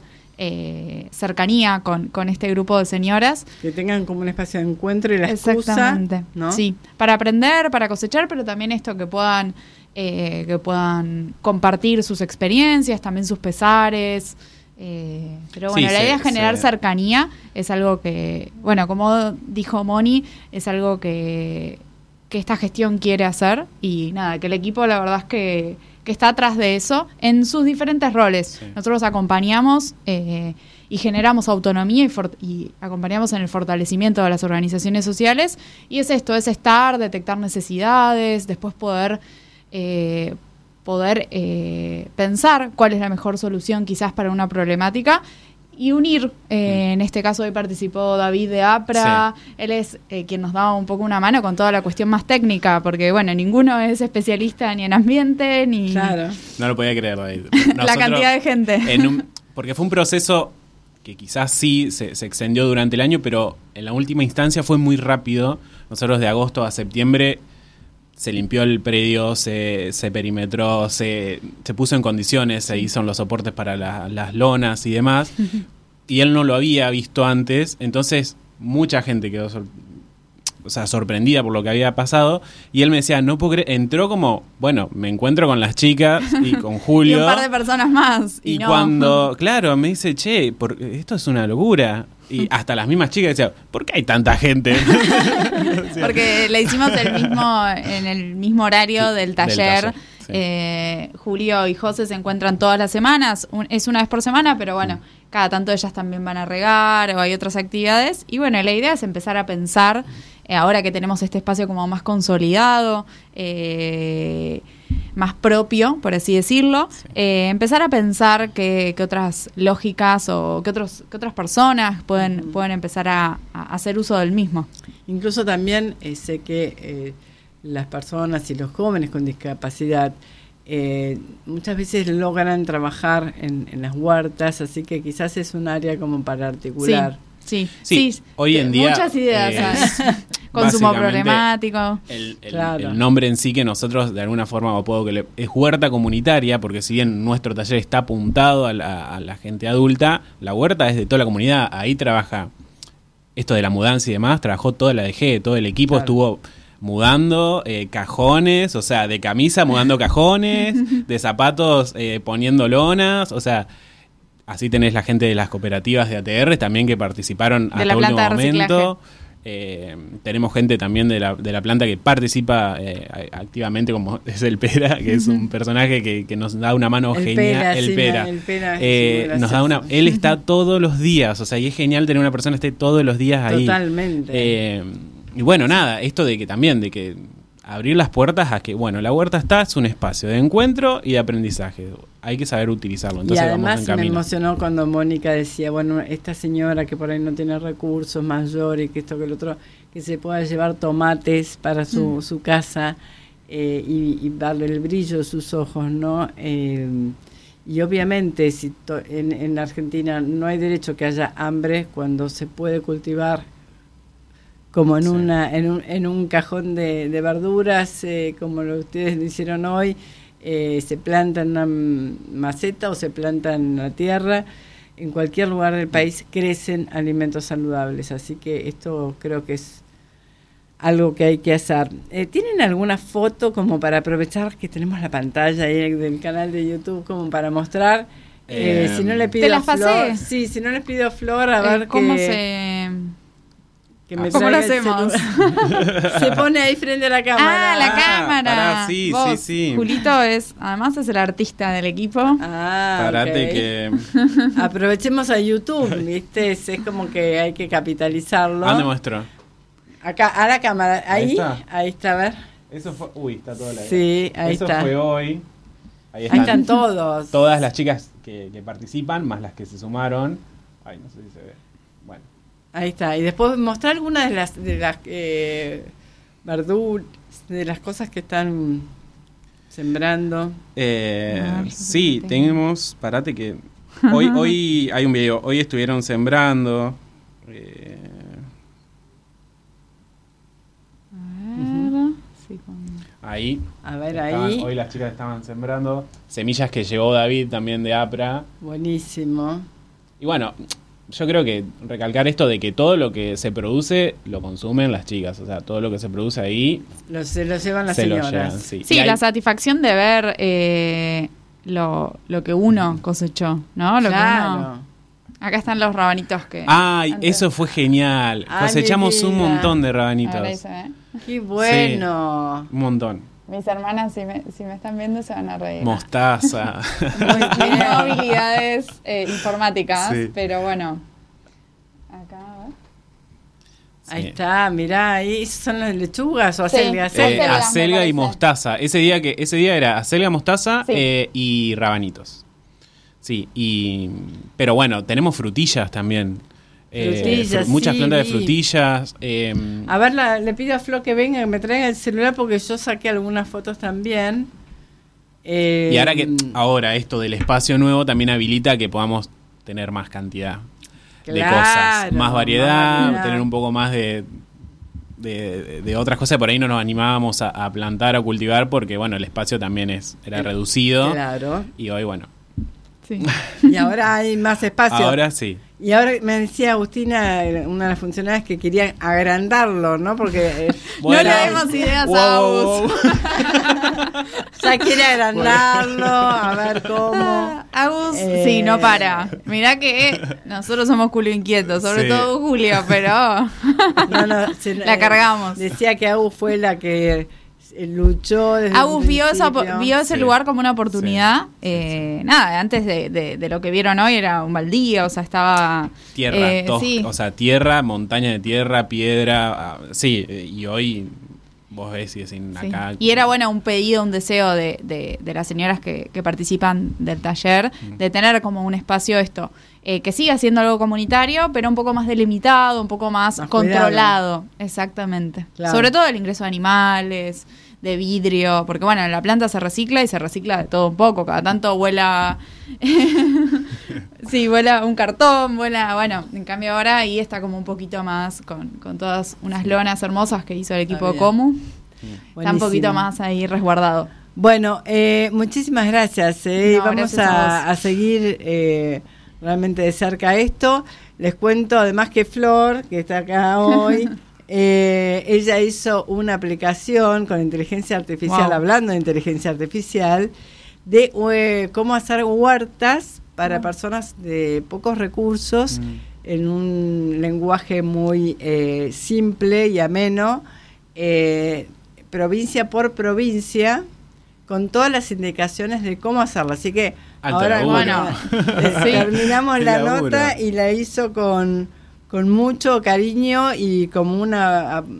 eh, cercanía con, con este grupo de señoras. Que tengan como un espacio de encuentro y la excusa. Exactamente. ¿No? Sí, para aprender, para cosechar, pero también esto que puedan eh, que puedan compartir sus experiencias, también sus pesares. Eh, pero bueno, Sí, la se- idea es generar se- cercanía, es algo que, bueno, como dijo Moni, es algo que, que esta gestión quiere hacer y nada, que el equipo la verdad es que, que está atrás de eso en sus diferentes roles. Sí. Nosotros acompañamos eh, y generamos autonomía y, for- y acompañamos en el fortalecimiento de las organizaciones sociales y es esto, es estar, detectar necesidades, después poder... Eh, poder eh, pensar cuál es la mejor solución quizás para una problemática y unir. Eh, en este caso hoy participó David de APRA, él es eh, quien nos daba un poco una mano con toda la cuestión más técnica, porque bueno, ninguno es especialista ni en ambiente, ni Claro. No lo podía creer, David. la Nosotros, cantidad de gente. en un- porque fue un proceso que quizás sí se, se extendió durante el año, pero en la última instancia fue muy rápido. Nosotros de agosto a septiembre se limpió el predio, se, se perimetró, se, se puso en condiciones, se hizo los soportes para la- las lonas y demás. Y él no lo había visto antes, entonces mucha gente quedó sor- o sea, sorprendida por lo que había pasado. Y él me decía, no puedo creer, entró como, bueno, me encuentro con las chicas y con Y Julio. un par de personas más. Y, Y no. cuando, claro, me dice, che, por- esto es una locura. Y hasta las mismas chicas decían, ¿por qué hay tanta gente? Porque le hicimos el mismo en el mismo horario del Del taller. taller, sí. Eh, Julio y José se encuentran todas las semanas. Un- es una vez por semana, pero bueno, cada tanto ellas también van a regar o hay otras actividades. Y bueno, la idea es empezar a pensar, eh, ahora que tenemos este espacio como más consolidado, eh, más propio, por así decirlo, eh, empezar a pensar qué, qué otras lógicas o qué, otros, qué otras personas pueden, pueden empezar a, a hacer uso del mismo. Incluso también eh, sé que eh, las personas y los jóvenes con discapacidad eh, muchas veces logran trabajar en, en las huertas, así que quizás es un área como para articular. Sí, Sí, sí, hoy en día, muchas ideas eh, hay. Consumo básicamente, problemático. El, el- Claro. el nombre en sí que nosotros de alguna forma o puedo que le, es huerta comunitaria, porque si bien nuestro taller está apuntado a la, a la gente adulta, la huerta es de toda la comunidad. Ahí trabaja esto de la mudanza y demás, trabajó toda la D G, todo el equipo Claro. estuvo mudando eh, cajones, o sea, de camisa mudando cajones, de zapatos eh, poniendo lonas, o sea, así tenés la gente de las cooperativas de A T R también que participaron De hasta la último planta de reciclaje. momento. Eh, tenemos gente también de la, de la planta que participa eh, a- activamente, como es el Pera, que es un personaje que, que nos da una mano El genial. Pera, el sí, Pera. el Pera es Eh, muy nos da una, gracioso. él está todos los días, o sea, y es genial tener una persona que esté todos los días ahí. Totalmente. Eh, y bueno, nada, esto de que también, de que abrir las puertas a que, bueno, la huerta está, es un espacio de encuentro y de aprendizaje. Hay que saber utilizarlo. Entonces y además vamos en camino. Me emocionó cuando Mónica decía, bueno, esta señora que por ahí no tiene recursos, mayor y que esto que el otro, que se pueda llevar tomates para su, mm. su casa eh, y, y darle el brillo de sus ojos, ¿no? Eh, y obviamente si to, en, en Argentina no hay derecho que haya hambre cuando se puede cultivar como en sí. una en un, en un cajón de, de verduras, eh, como lo que ustedes hicieron hoy, eh, se planta en una maceta o se planta en la tierra. En cualquier lugar del país crecen alimentos saludables, así que esto creo que es algo que hay que hacer. Eh, ¿Tienen alguna foto como para aprovechar que tenemos la pantalla ahí del canal de YouTube como para mostrar? Eh, eh, si no le pido ¿te las a Flor, pasé? sí, si no les pido a Flor a ver eh, cómo que, se que me ¿cómo lo traiga el hacemos? celular. Se pone ahí frente a la cámara. Ah, la cámara. Pará, sí, Vos, sí, sí. Julito es, además es el artista del equipo. Ah, Parate okay. que... Aprovechemos a YouTube, ¿viste? Es, es como que hay que capitalizarlo. ¿Dónde muestro? Acá, a la cámara. Ahí, Ahí está. Ahí está, a ver. Eso fue... Uy, está toda la... Sí, ahí Eso está. fue hoy. Ahí están, Ahí están todos. Todas las chicas que, que participan, más las que se sumaron. Ay, no sé si se ve. Bueno. Ahí está. Y después mostrar algunas de las de las eh, verduras, de las cosas que están sembrando. Eh, Ah, sí, tengo. tenemos... Parate que... Hoy, hoy hay un video. Hoy estuvieron sembrando... Eh, A ver, sí, con- ahí. A ver, Estaban- ahí. Hoy las chicas estaban sembrando semillas que llevó David también de APRA. Buenísimo. Y bueno, yo creo que recalcar esto de que todo lo que se produce lo consumen las chicas. O sea, todo lo que se produce ahí Lo, se lo llevan las se lo señoras. llevan. Sí, Sí, Y hay- la satisfacción de ver eh, lo, lo que uno cosechó, ¿no? Lo que Claro. uno... Acá están los rabanitos que... Ay, antes- eso fue genial. Ay, Cosechamos mi un vida. montón de rabanitos. Ahora ahí se ve. Qué bueno. Un montón. Mis hermanas, si me, si me están viendo, se van a reír. Mostaza. Muy bien. Tengo habilidades eh, informáticas, Sí. pero bueno. Acá, a ver. Ahí Sí. está, mirá, ahí son las lechugas o Sí. acelgas. Sí. Eh, Acelgas, me acelga y parece. mostaza. Ese día que ese día era acelga, mostaza Sí. eh, y rabanitos. Sí, y pero bueno, tenemos frutillas también. Eh, Frutillas, fru- muchas sí, plantas de vi. frutillas. eh, A ver, la- le pido a Flo que venga, que me traiga el celular porque yo saqué algunas fotos también. Eh, y ahora que ahora esto del espacio nuevo también habilita que podamos tener más cantidad de Claro, cosas, más variedad, más variedad. tener un poco más de, de, de otras cosas. Por ahí no nos animábamos a, a plantar o cultivar porque bueno, el espacio también es era El- reducido. Claro. Y hoy bueno, Sí. Y ahora hay más espacio. ahora sí. Y ahora me decía Agustina, una de las funcionarias, que querían agrandarlo, ¿no? Porque eh, Bueno. No le demos ideas Wow, a wow, Agus. wow. ya quiere agrandarlo, a ver cómo. Agus, Eh, sí, no para. Mirá que nosotros somos culo inquietos, sobre Sí. todo Julio, pero No, no, se- la cargamos. Decía que Agus fue la que eh, luchó desde Agus un vio, esa, principio. vio ese Sí. lugar como una oportunidad. Sí, sí, eh, Nada, antes de, de- de lo que vieron hoy era un baldío, o sea, estaba... Tierra, eh, tos- sí. o sea, tierra, montaña de tierra, piedra, ah, sí, eh, y hoy vos ves y decís Sí. acá. Y era, bueno, un pedido, un deseo de, de, de las señoras que, que participan del taller, Mm. de tener como un espacio esto, eh, que siga siendo algo comunitario, pero un poco más delimitado, un poco más, Más controlado. Exactamente. Claro. Sobre todo el ingreso de animales, de vidrio, porque bueno, la planta se recicla y se recicla de todo un poco, cada tanto vuela... sí, vuela un cartón, vuela... Bueno, en cambio ahora ahí está como un poquito más con, con todas unas lonas hermosas que hizo el equipo de bien. Comu. Está un Buenísimo. poquito más ahí resguardado. Bueno, eh, muchísimas gracias. eh. No, Vamos gracias a a, vos. a seguir eh, realmente de cerca esto. Les cuento además que Flor, que está acá hoy, eh, ella hizo una aplicación con inteligencia artificial, Wow. hablando de inteligencia artificial, de eh, cómo hacer huertas para Wow. personas de pocos recursos Mm. en un lenguaje muy eh, simple y ameno, eh, provincia por provincia, con todas las indicaciones de cómo hacerlo. Así que Alto ahora laburo. bueno, eh, Sí. terminamos Qué la laburo. nota y la hizo con, con mucho cariño y como una a-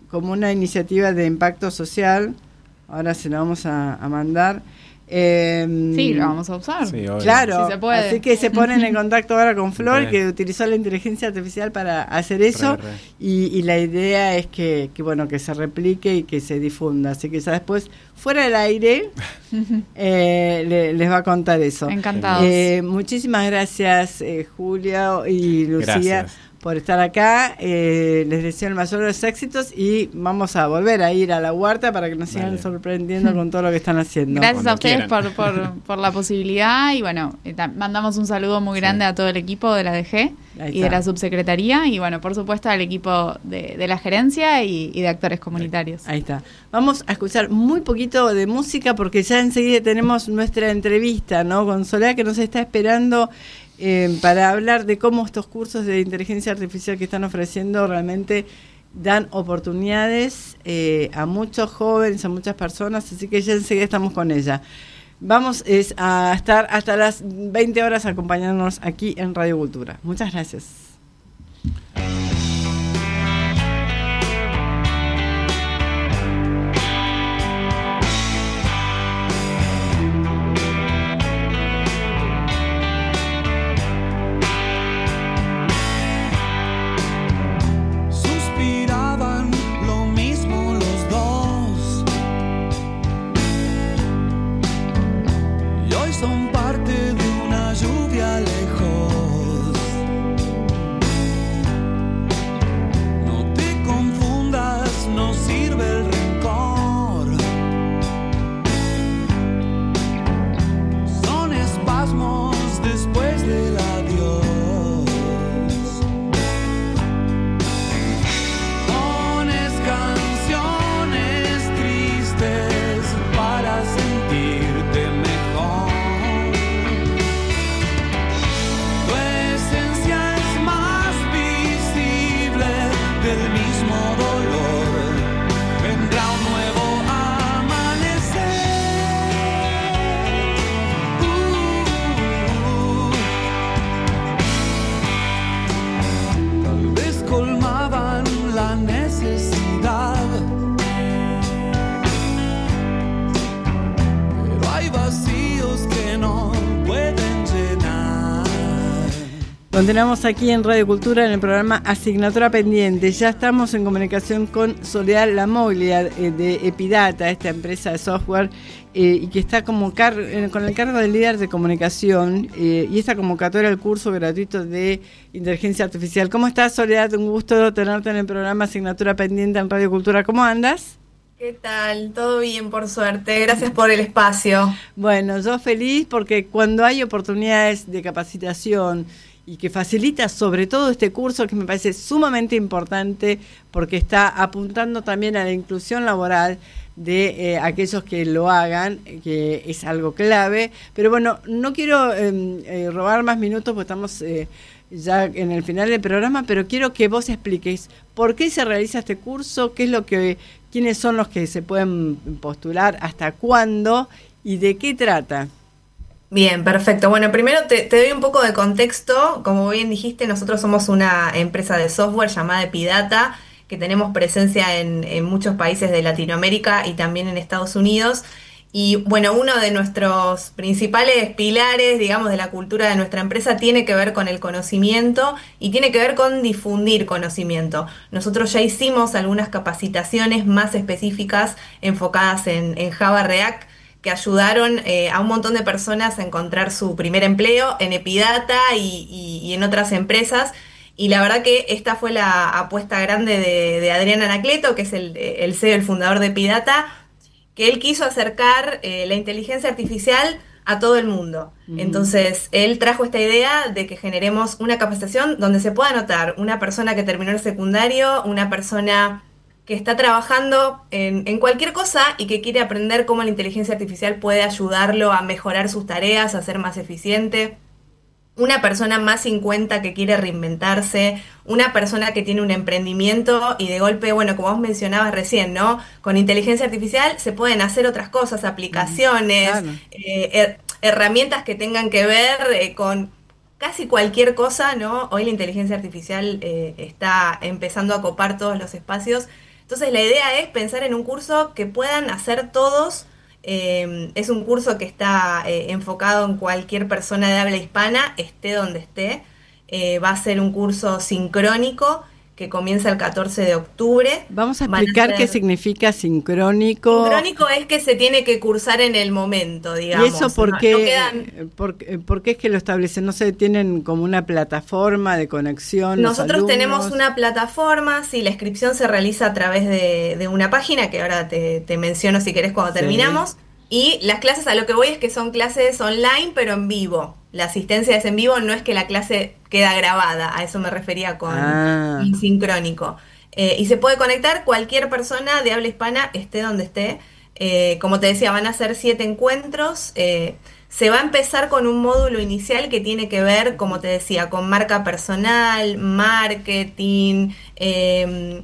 como una iniciativa de impacto social. Ahora se la vamos a, a mandar. Eh, sí, lo vamos a usar. Sí, claro, si se puede. Así que se ponen en contacto ahora con Flor, Okay. que utilizó la inteligencia artificial para hacer eso, Re, re. Y, y la idea es que, que bueno que se replique y que se difunda. Así que ya después, fuera del aire, eh, le, les va a contar eso. Encantados. Eh, muchísimas gracias, eh, Julia y Lucía. Gracias. Por estar acá, eh, les deseo el mayor de los éxitos y vamos a volver a ir a la huerta para que nos sigan Dale. sorprendiendo con todo lo que están haciendo. Gracias Cuando a ustedes quieran. por, por, por la posibilidad y bueno, eh, ta- mandamos un saludo muy grande Sí. a todo el equipo de la D G Ahí y está. de la subsecretaría y bueno, por supuesto al equipo de, de la gerencia y, y de actores comunitarios. Ahí está. Vamos a escuchar muy poquito de música porque ya enseguida tenemos nuestra entrevista, ¿no? Con Soledad, que nos está esperando eh, para hablar de cómo estos cursos de inteligencia artificial que están ofreciendo realmente dan oportunidades eh, a muchos jóvenes, a muchas personas, así que ya enseguida estamos con ella. Vamos es, a estar hasta las veinte horas acompañándonos aquí en Radio Cultura. Muchas gracias. Suspiraban lo mismo los dos y hoy son parte de una lluvia lejos. No te confundas, no sirve el rencor. Son espasmos después del adiós. Pones canciones tristes para sentirte mejor. Tu esencia es más visible del mismo dolor. Vendrá un nuevo amanecer. Uh, tal vez colmaban la necesidad, pero hay vacíos que no pueden llenar. Continuamos aquí en Radio Cultura en el programa Asignatura Pendiente. Ya estamos en comunicación con Soledad Lamoglia eh, de Epidata, esta empresa de software, eh, y que está como car- eh, con el cargo de líder de comunicación eh, y esta convocatoria al curso gratuito de inteligencia artificial. ¿Cómo estás, Soledad? Un gusto tenerte en el programa Asignatura Pendiente en Radio Cultura. ¿Cómo andas? ¿Qué tal? Todo bien, por suerte. Gracias por el espacio. Bueno, yo feliz porque cuando hay oportunidades de capacitación y que facilita sobre todo este curso, que me parece sumamente importante porque está apuntando también a la inclusión laboral de eh, aquellos que lo hagan, que es algo clave. Pero bueno, no quiero eh, eh, robar más minutos porque estamos eh, ya en el final del programa, pero quiero que vos expliques por qué se realiza este curso, qué es lo que, quiénes son los que se pueden postular, hasta cuándo y de qué trata. Bien, perfecto. Bueno, primero te, te doy un poco de contexto. Como bien dijiste, nosotros somos una empresa de software llamada Epidata, que tenemos presencia en, en muchos países de Latinoamérica y también en Estados Unidos. Y bueno, uno de nuestros principales pilares, digamos, de la cultura de nuestra empresa tiene que ver con el conocimiento y tiene que ver con difundir conocimiento. Nosotros ya hicimos algunas capacitaciones más específicas enfocadas en, en Java React, que ayudaron eh, a un montón de personas a encontrar su primer empleo en Epidata y, y, y en otras empresas. Y la verdad que esta fue la apuesta grande de, de Adrián Anacleto, que es el, el C E O, el fundador de Epidata, que él quiso acercar eh, la inteligencia artificial a todo el mundo. Uh-huh. Entonces, él trajo esta idea de que generemos una capacitación donde se pueda anotar una persona que terminó el secundario, una persona que está trabajando en, en cualquier cosa y que quiere aprender cómo la inteligencia artificial puede ayudarlo a mejorar sus tareas, a ser más eficiente. Una persona más cincuenta que quiere reinventarse, una persona que tiene un emprendimiento y de golpe, bueno, como vos mencionabas recién, ¿no? Con inteligencia artificial se pueden hacer otras cosas, aplicaciones, claro. eh, her- herramientas que tengan que ver eh, con casi cualquier cosa, ¿no? Hoy la inteligencia artificial eh, está empezando a copar todos los espacios. Entonces la idea es pensar en un curso que puedan hacer todos. Eh, es un curso que está eh, enfocado en cualquier persona de habla hispana, esté donde esté. Eh, va a ser un curso sincrónico que comienza el catorce de octubre. Vamos a explicar a ser... qué significa sincrónico. Sincrónico es que se tiene que cursar en el momento, digamos. ¿Y eso por qué, no, no quedan... por, por qué es que lo establecen? No sé, ¿tienen como una plataforma de conexión? Nosotros tenemos una plataforma, sí, la inscripción se realiza a través de, de una página que ahora te, te menciono si querés cuando sí. terminamos. Y las clases, a lo que voy es que son clases online, pero en vivo. La asistencia es en vivo, no es que la clase queda grabada, a eso me refería con ah. sincrónico. Eh, y se puede conectar cualquier persona de habla hispana, esté donde esté. Eh, como te decía, van a ser siete encuentros. Eh, se va a empezar con un módulo inicial que tiene que ver, como te decía, con marca personal, marketing, eh,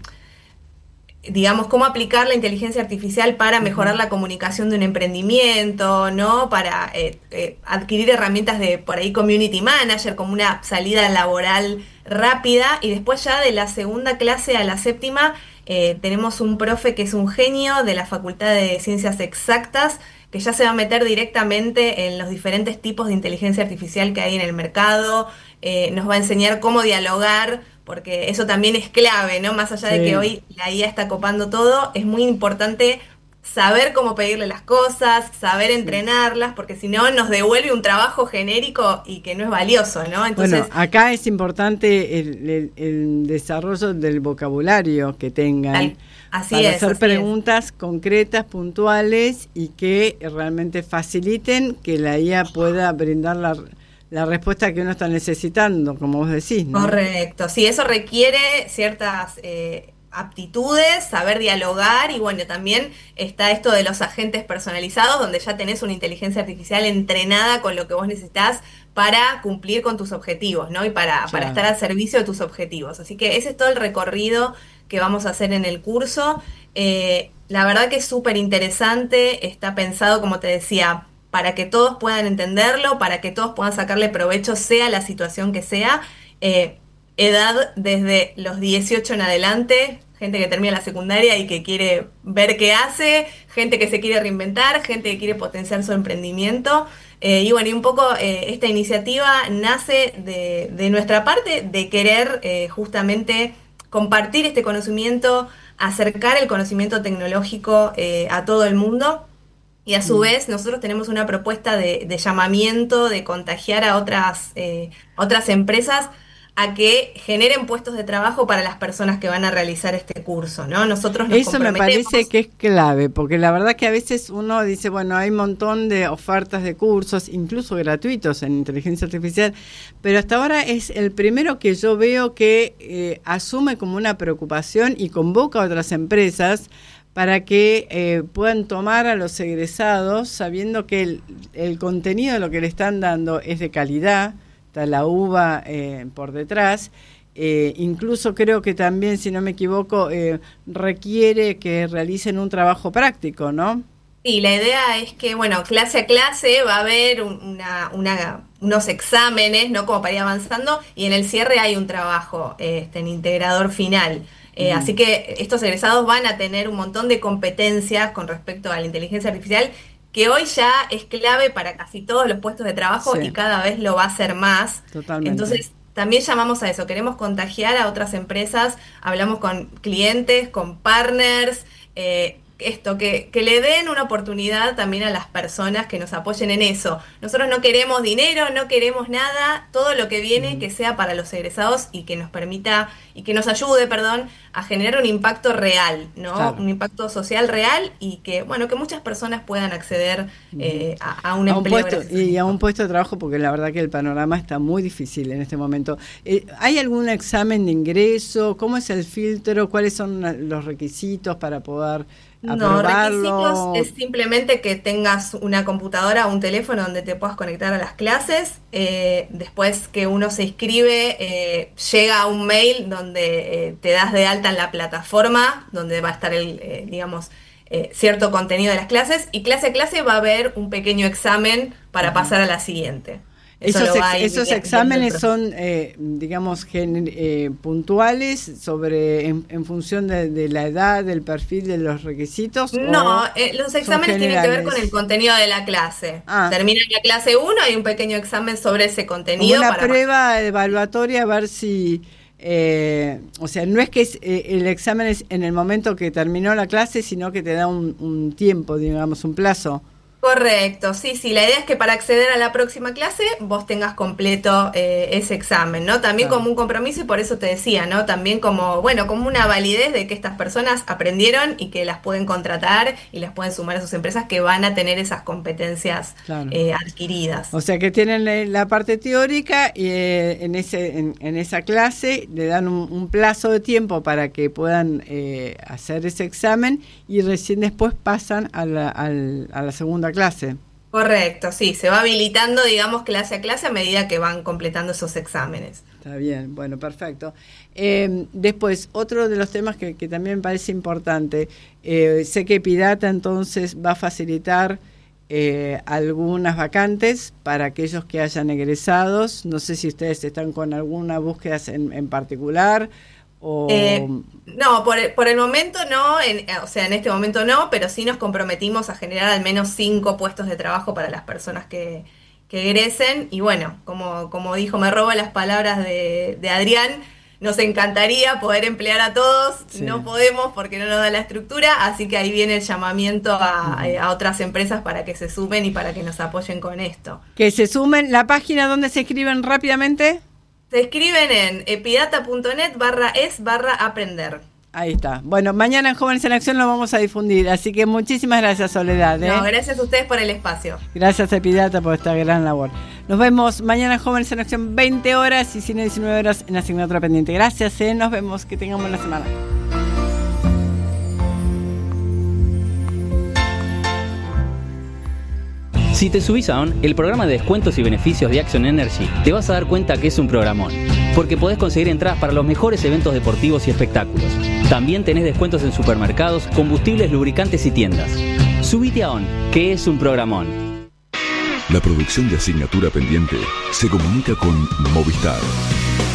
digamos, cómo aplicar la inteligencia artificial para mejorar la comunicación de un emprendimiento, ¿no? Para eh, eh, adquirir herramientas de, por ahí, community manager, como una salida laboral rápida. Y después ya de la segunda clase a la séptima, eh, tenemos un profe que es un genio de la Facultad de Ciencias Exactas, que ya se va a meter directamente en los diferentes tipos de inteligencia artificial que hay en el mercado. Eh, nos va a enseñar cómo dialogar, porque eso también es clave, ¿no? Más allá sí. de que hoy la I A está copando todo, es muy importante saber cómo pedirle las cosas, saber sí. entrenarlas, porque si no nos devuelve un trabajo genérico y que no es valioso, ¿no? Entonces, bueno, acá es importante el, el, el desarrollo del vocabulario que tengan. Al, así para es, hacer así preguntas es. concretas, puntuales y que realmente faciliten que la I A pueda brindar la... la respuesta que uno está necesitando, como vos decís, ¿no? Correcto, sí, eso requiere ciertas eh, aptitudes, saber dialogar, y bueno, también está esto de los agentes personalizados, donde ya tenés una inteligencia artificial entrenada con lo que vos necesitás para cumplir con tus objetivos, ¿no? Y para, claro. para estar al servicio de tus objetivos. Así que ese es todo el recorrido que vamos a hacer en el curso. Eh, la verdad que es súper interesante, está pensado, como te decía, para que todos puedan entenderlo, para que todos puedan sacarle provecho, sea la situación que sea. Eh, edad desde los dieciocho en adelante, gente que termina la secundaria y que quiere ver qué hace, gente que se quiere reinventar, gente que quiere potenciar su emprendimiento. Eh, y bueno, y un poco eh, esta iniciativa nace de, de nuestra parte, de querer eh, justamente compartir este conocimiento, acercar el conocimiento tecnológico eh, a todo el mundo. Y a su vez nosotros tenemos una propuesta de, de llamamiento, de contagiar a otras, eh, otras empresas a que generen puestos de trabajo para las personas que van a realizar este curso, ¿no? Nosotros nos Eso me parece que es clave, porque la verdad que a veces uno dice, bueno, hay un montón de ofertas de cursos, incluso gratuitos en inteligencia artificial, pero hasta ahora es el primero que yo veo que eh, asume como una preocupación y convoca a otras empresas para que eh, puedan tomar a los egresados sabiendo que el, el contenido de lo que le están dando es de calidad, está la uva eh, por detrás, eh, incluso creo que también, si no me equivoco, eh, requiere que realicen un trabajo práctico, ¿no? Sí, la idea es que, bueno, clase a clase va a haber una, una, unos exámenes, ¿no? Como para ir avanzando, y en el cierre hay un trabajo este, en integrador final. Eh, mm. Así que estos egresados van a tener un montón de competencias con respecto a la inteligencia artificial, que hoy ya es clave para casi todos los puestos de trabajo sí. y cada vez lo va a ser más. Totalmente. Entonces, también llamamos a eso, queremos contagiar a otras empresas, hablamos con clientes, con partners, eh, esto, que, que le den una oportunidad también a las personas que nos apoyen en eso. Nosotros no queremos dinero, no queremos nada, todo lo que viene que sea para los egresados y que nos permita, y que nos ayude, perdón, a generar un impacto real, ¿no? Claro. Un impacto social real y que, bueno, que muchas personas puedan acceder eh, a, a un a empleo. Un puesto, y a un puesto de trabajo, porque la verdad que el panorama está muy difícil en este momento. Eh, ¿Hay algún examen de ingreso? ¿Cómo es el filtro? ¿Cuáles son los requisitos para poder No, requisitos es simplemente que tengas una computadora o un teléfono donde te puedas conectar a las clases. Eh, después que uno se inscribe, eh, llega un mail donde eh, te das de alta en la plataforma, donde va a estar el, eh, digamos, eh, cierto contenido de las clases. Y clase a clase va a haber un pequeño examen para uh-huh. pasar a la siguiente. Esos, Eso lo ex, va esos viendo exámenes el son, eh, digamos, gen, eh, puntuales sobre en, en función de, de la edad, del perfil, de los requisitos. No, eh, los exámenes tienen que ver con el contenido de la clase. Ah. Termina la clase uno, hay un pequeño examen sobre ese contenido. Como una para prueba evaluatoria a ver si... Eh, o sea, no es que es, eh, el examen es en el momento que terminó la clase, sino que te da un, un tiempo, digamos, un plazo. Correcto, sí, sí, la idea es que para acceder a la próxima clase vos tengas completo eh, ese examen, ¿no? También Claro. como un compromiso y por eso te decía, ¿no? También como, bueno, como una validez de que estas personas aprendieron y que las pueden contratar y las pueden sumar a sus empresas que van a tener esas competencias Claro. eh, adquiridas. O sea que tienen eh, la parte teórica y eh, en ese en, en esa clase le dan un, un plazo de tiempo para que puedan eh, hacer ese examen y recién después pasan a la, al- a la segunda clase. Correcto, sí, se va habilitando, digamos, clase a clase a medida que van completando esos exámenes. Está bien, bueno, perfecto. Eh, después, otro de los temas que, que también me parece importante, eh, sé que Pidata entonces va a facilitar eh, algunas vacantes para aquellos que hayan egresados. No sé si ustedes están con alguna búsqueda en, en particular o... Eh, no, por el, por el momento no, en- o sea, en este momento no, pero sí nos comprometimos a generar al menos cinco puestos de trabajo para las personas que, que egresen. Y bueno, como, como dijo, me robo las palabras de, de Adrián, nos encantaría poder emplear a todos, Sí. no podemos porque no nos da la estructura, así que ahí viene el llamamiento a, Ujú. a otras empresas para que se sumen y para que nos apoyen con esto. Que se sumen. ¿La página donde se escriben rápidamente? Se escriben en epidata.net barra es barra aprender. Ahí está. Bueno, mañana en Jóvenes en Acción lo vamos a difundir, así que muchísimas gracias, Soledad. ¿eh? No, gracias a ustedes por el espacio. Gracias a Epidata por esta gran labor. Nos vemos mañana en Jóvenes en Acción, veinte horas y cine diecinueve horas en Asignatura Pendiente. Gracias, ¿eh? Nos vemos, que tengan buena semana. Si te subís a ON, el programa de descuentos y beneficios de Action Energy, te vas a dar cuenta que es un programón, porque podés conseguir entradas para los mejores eventos deportivos y espectáculos. También tenés descuentos en supermercados, combustibles, lubricantes y tiendas. Subite a ON, que es un programón. La producción de Asignatura Pendiente se comunica con Movistar.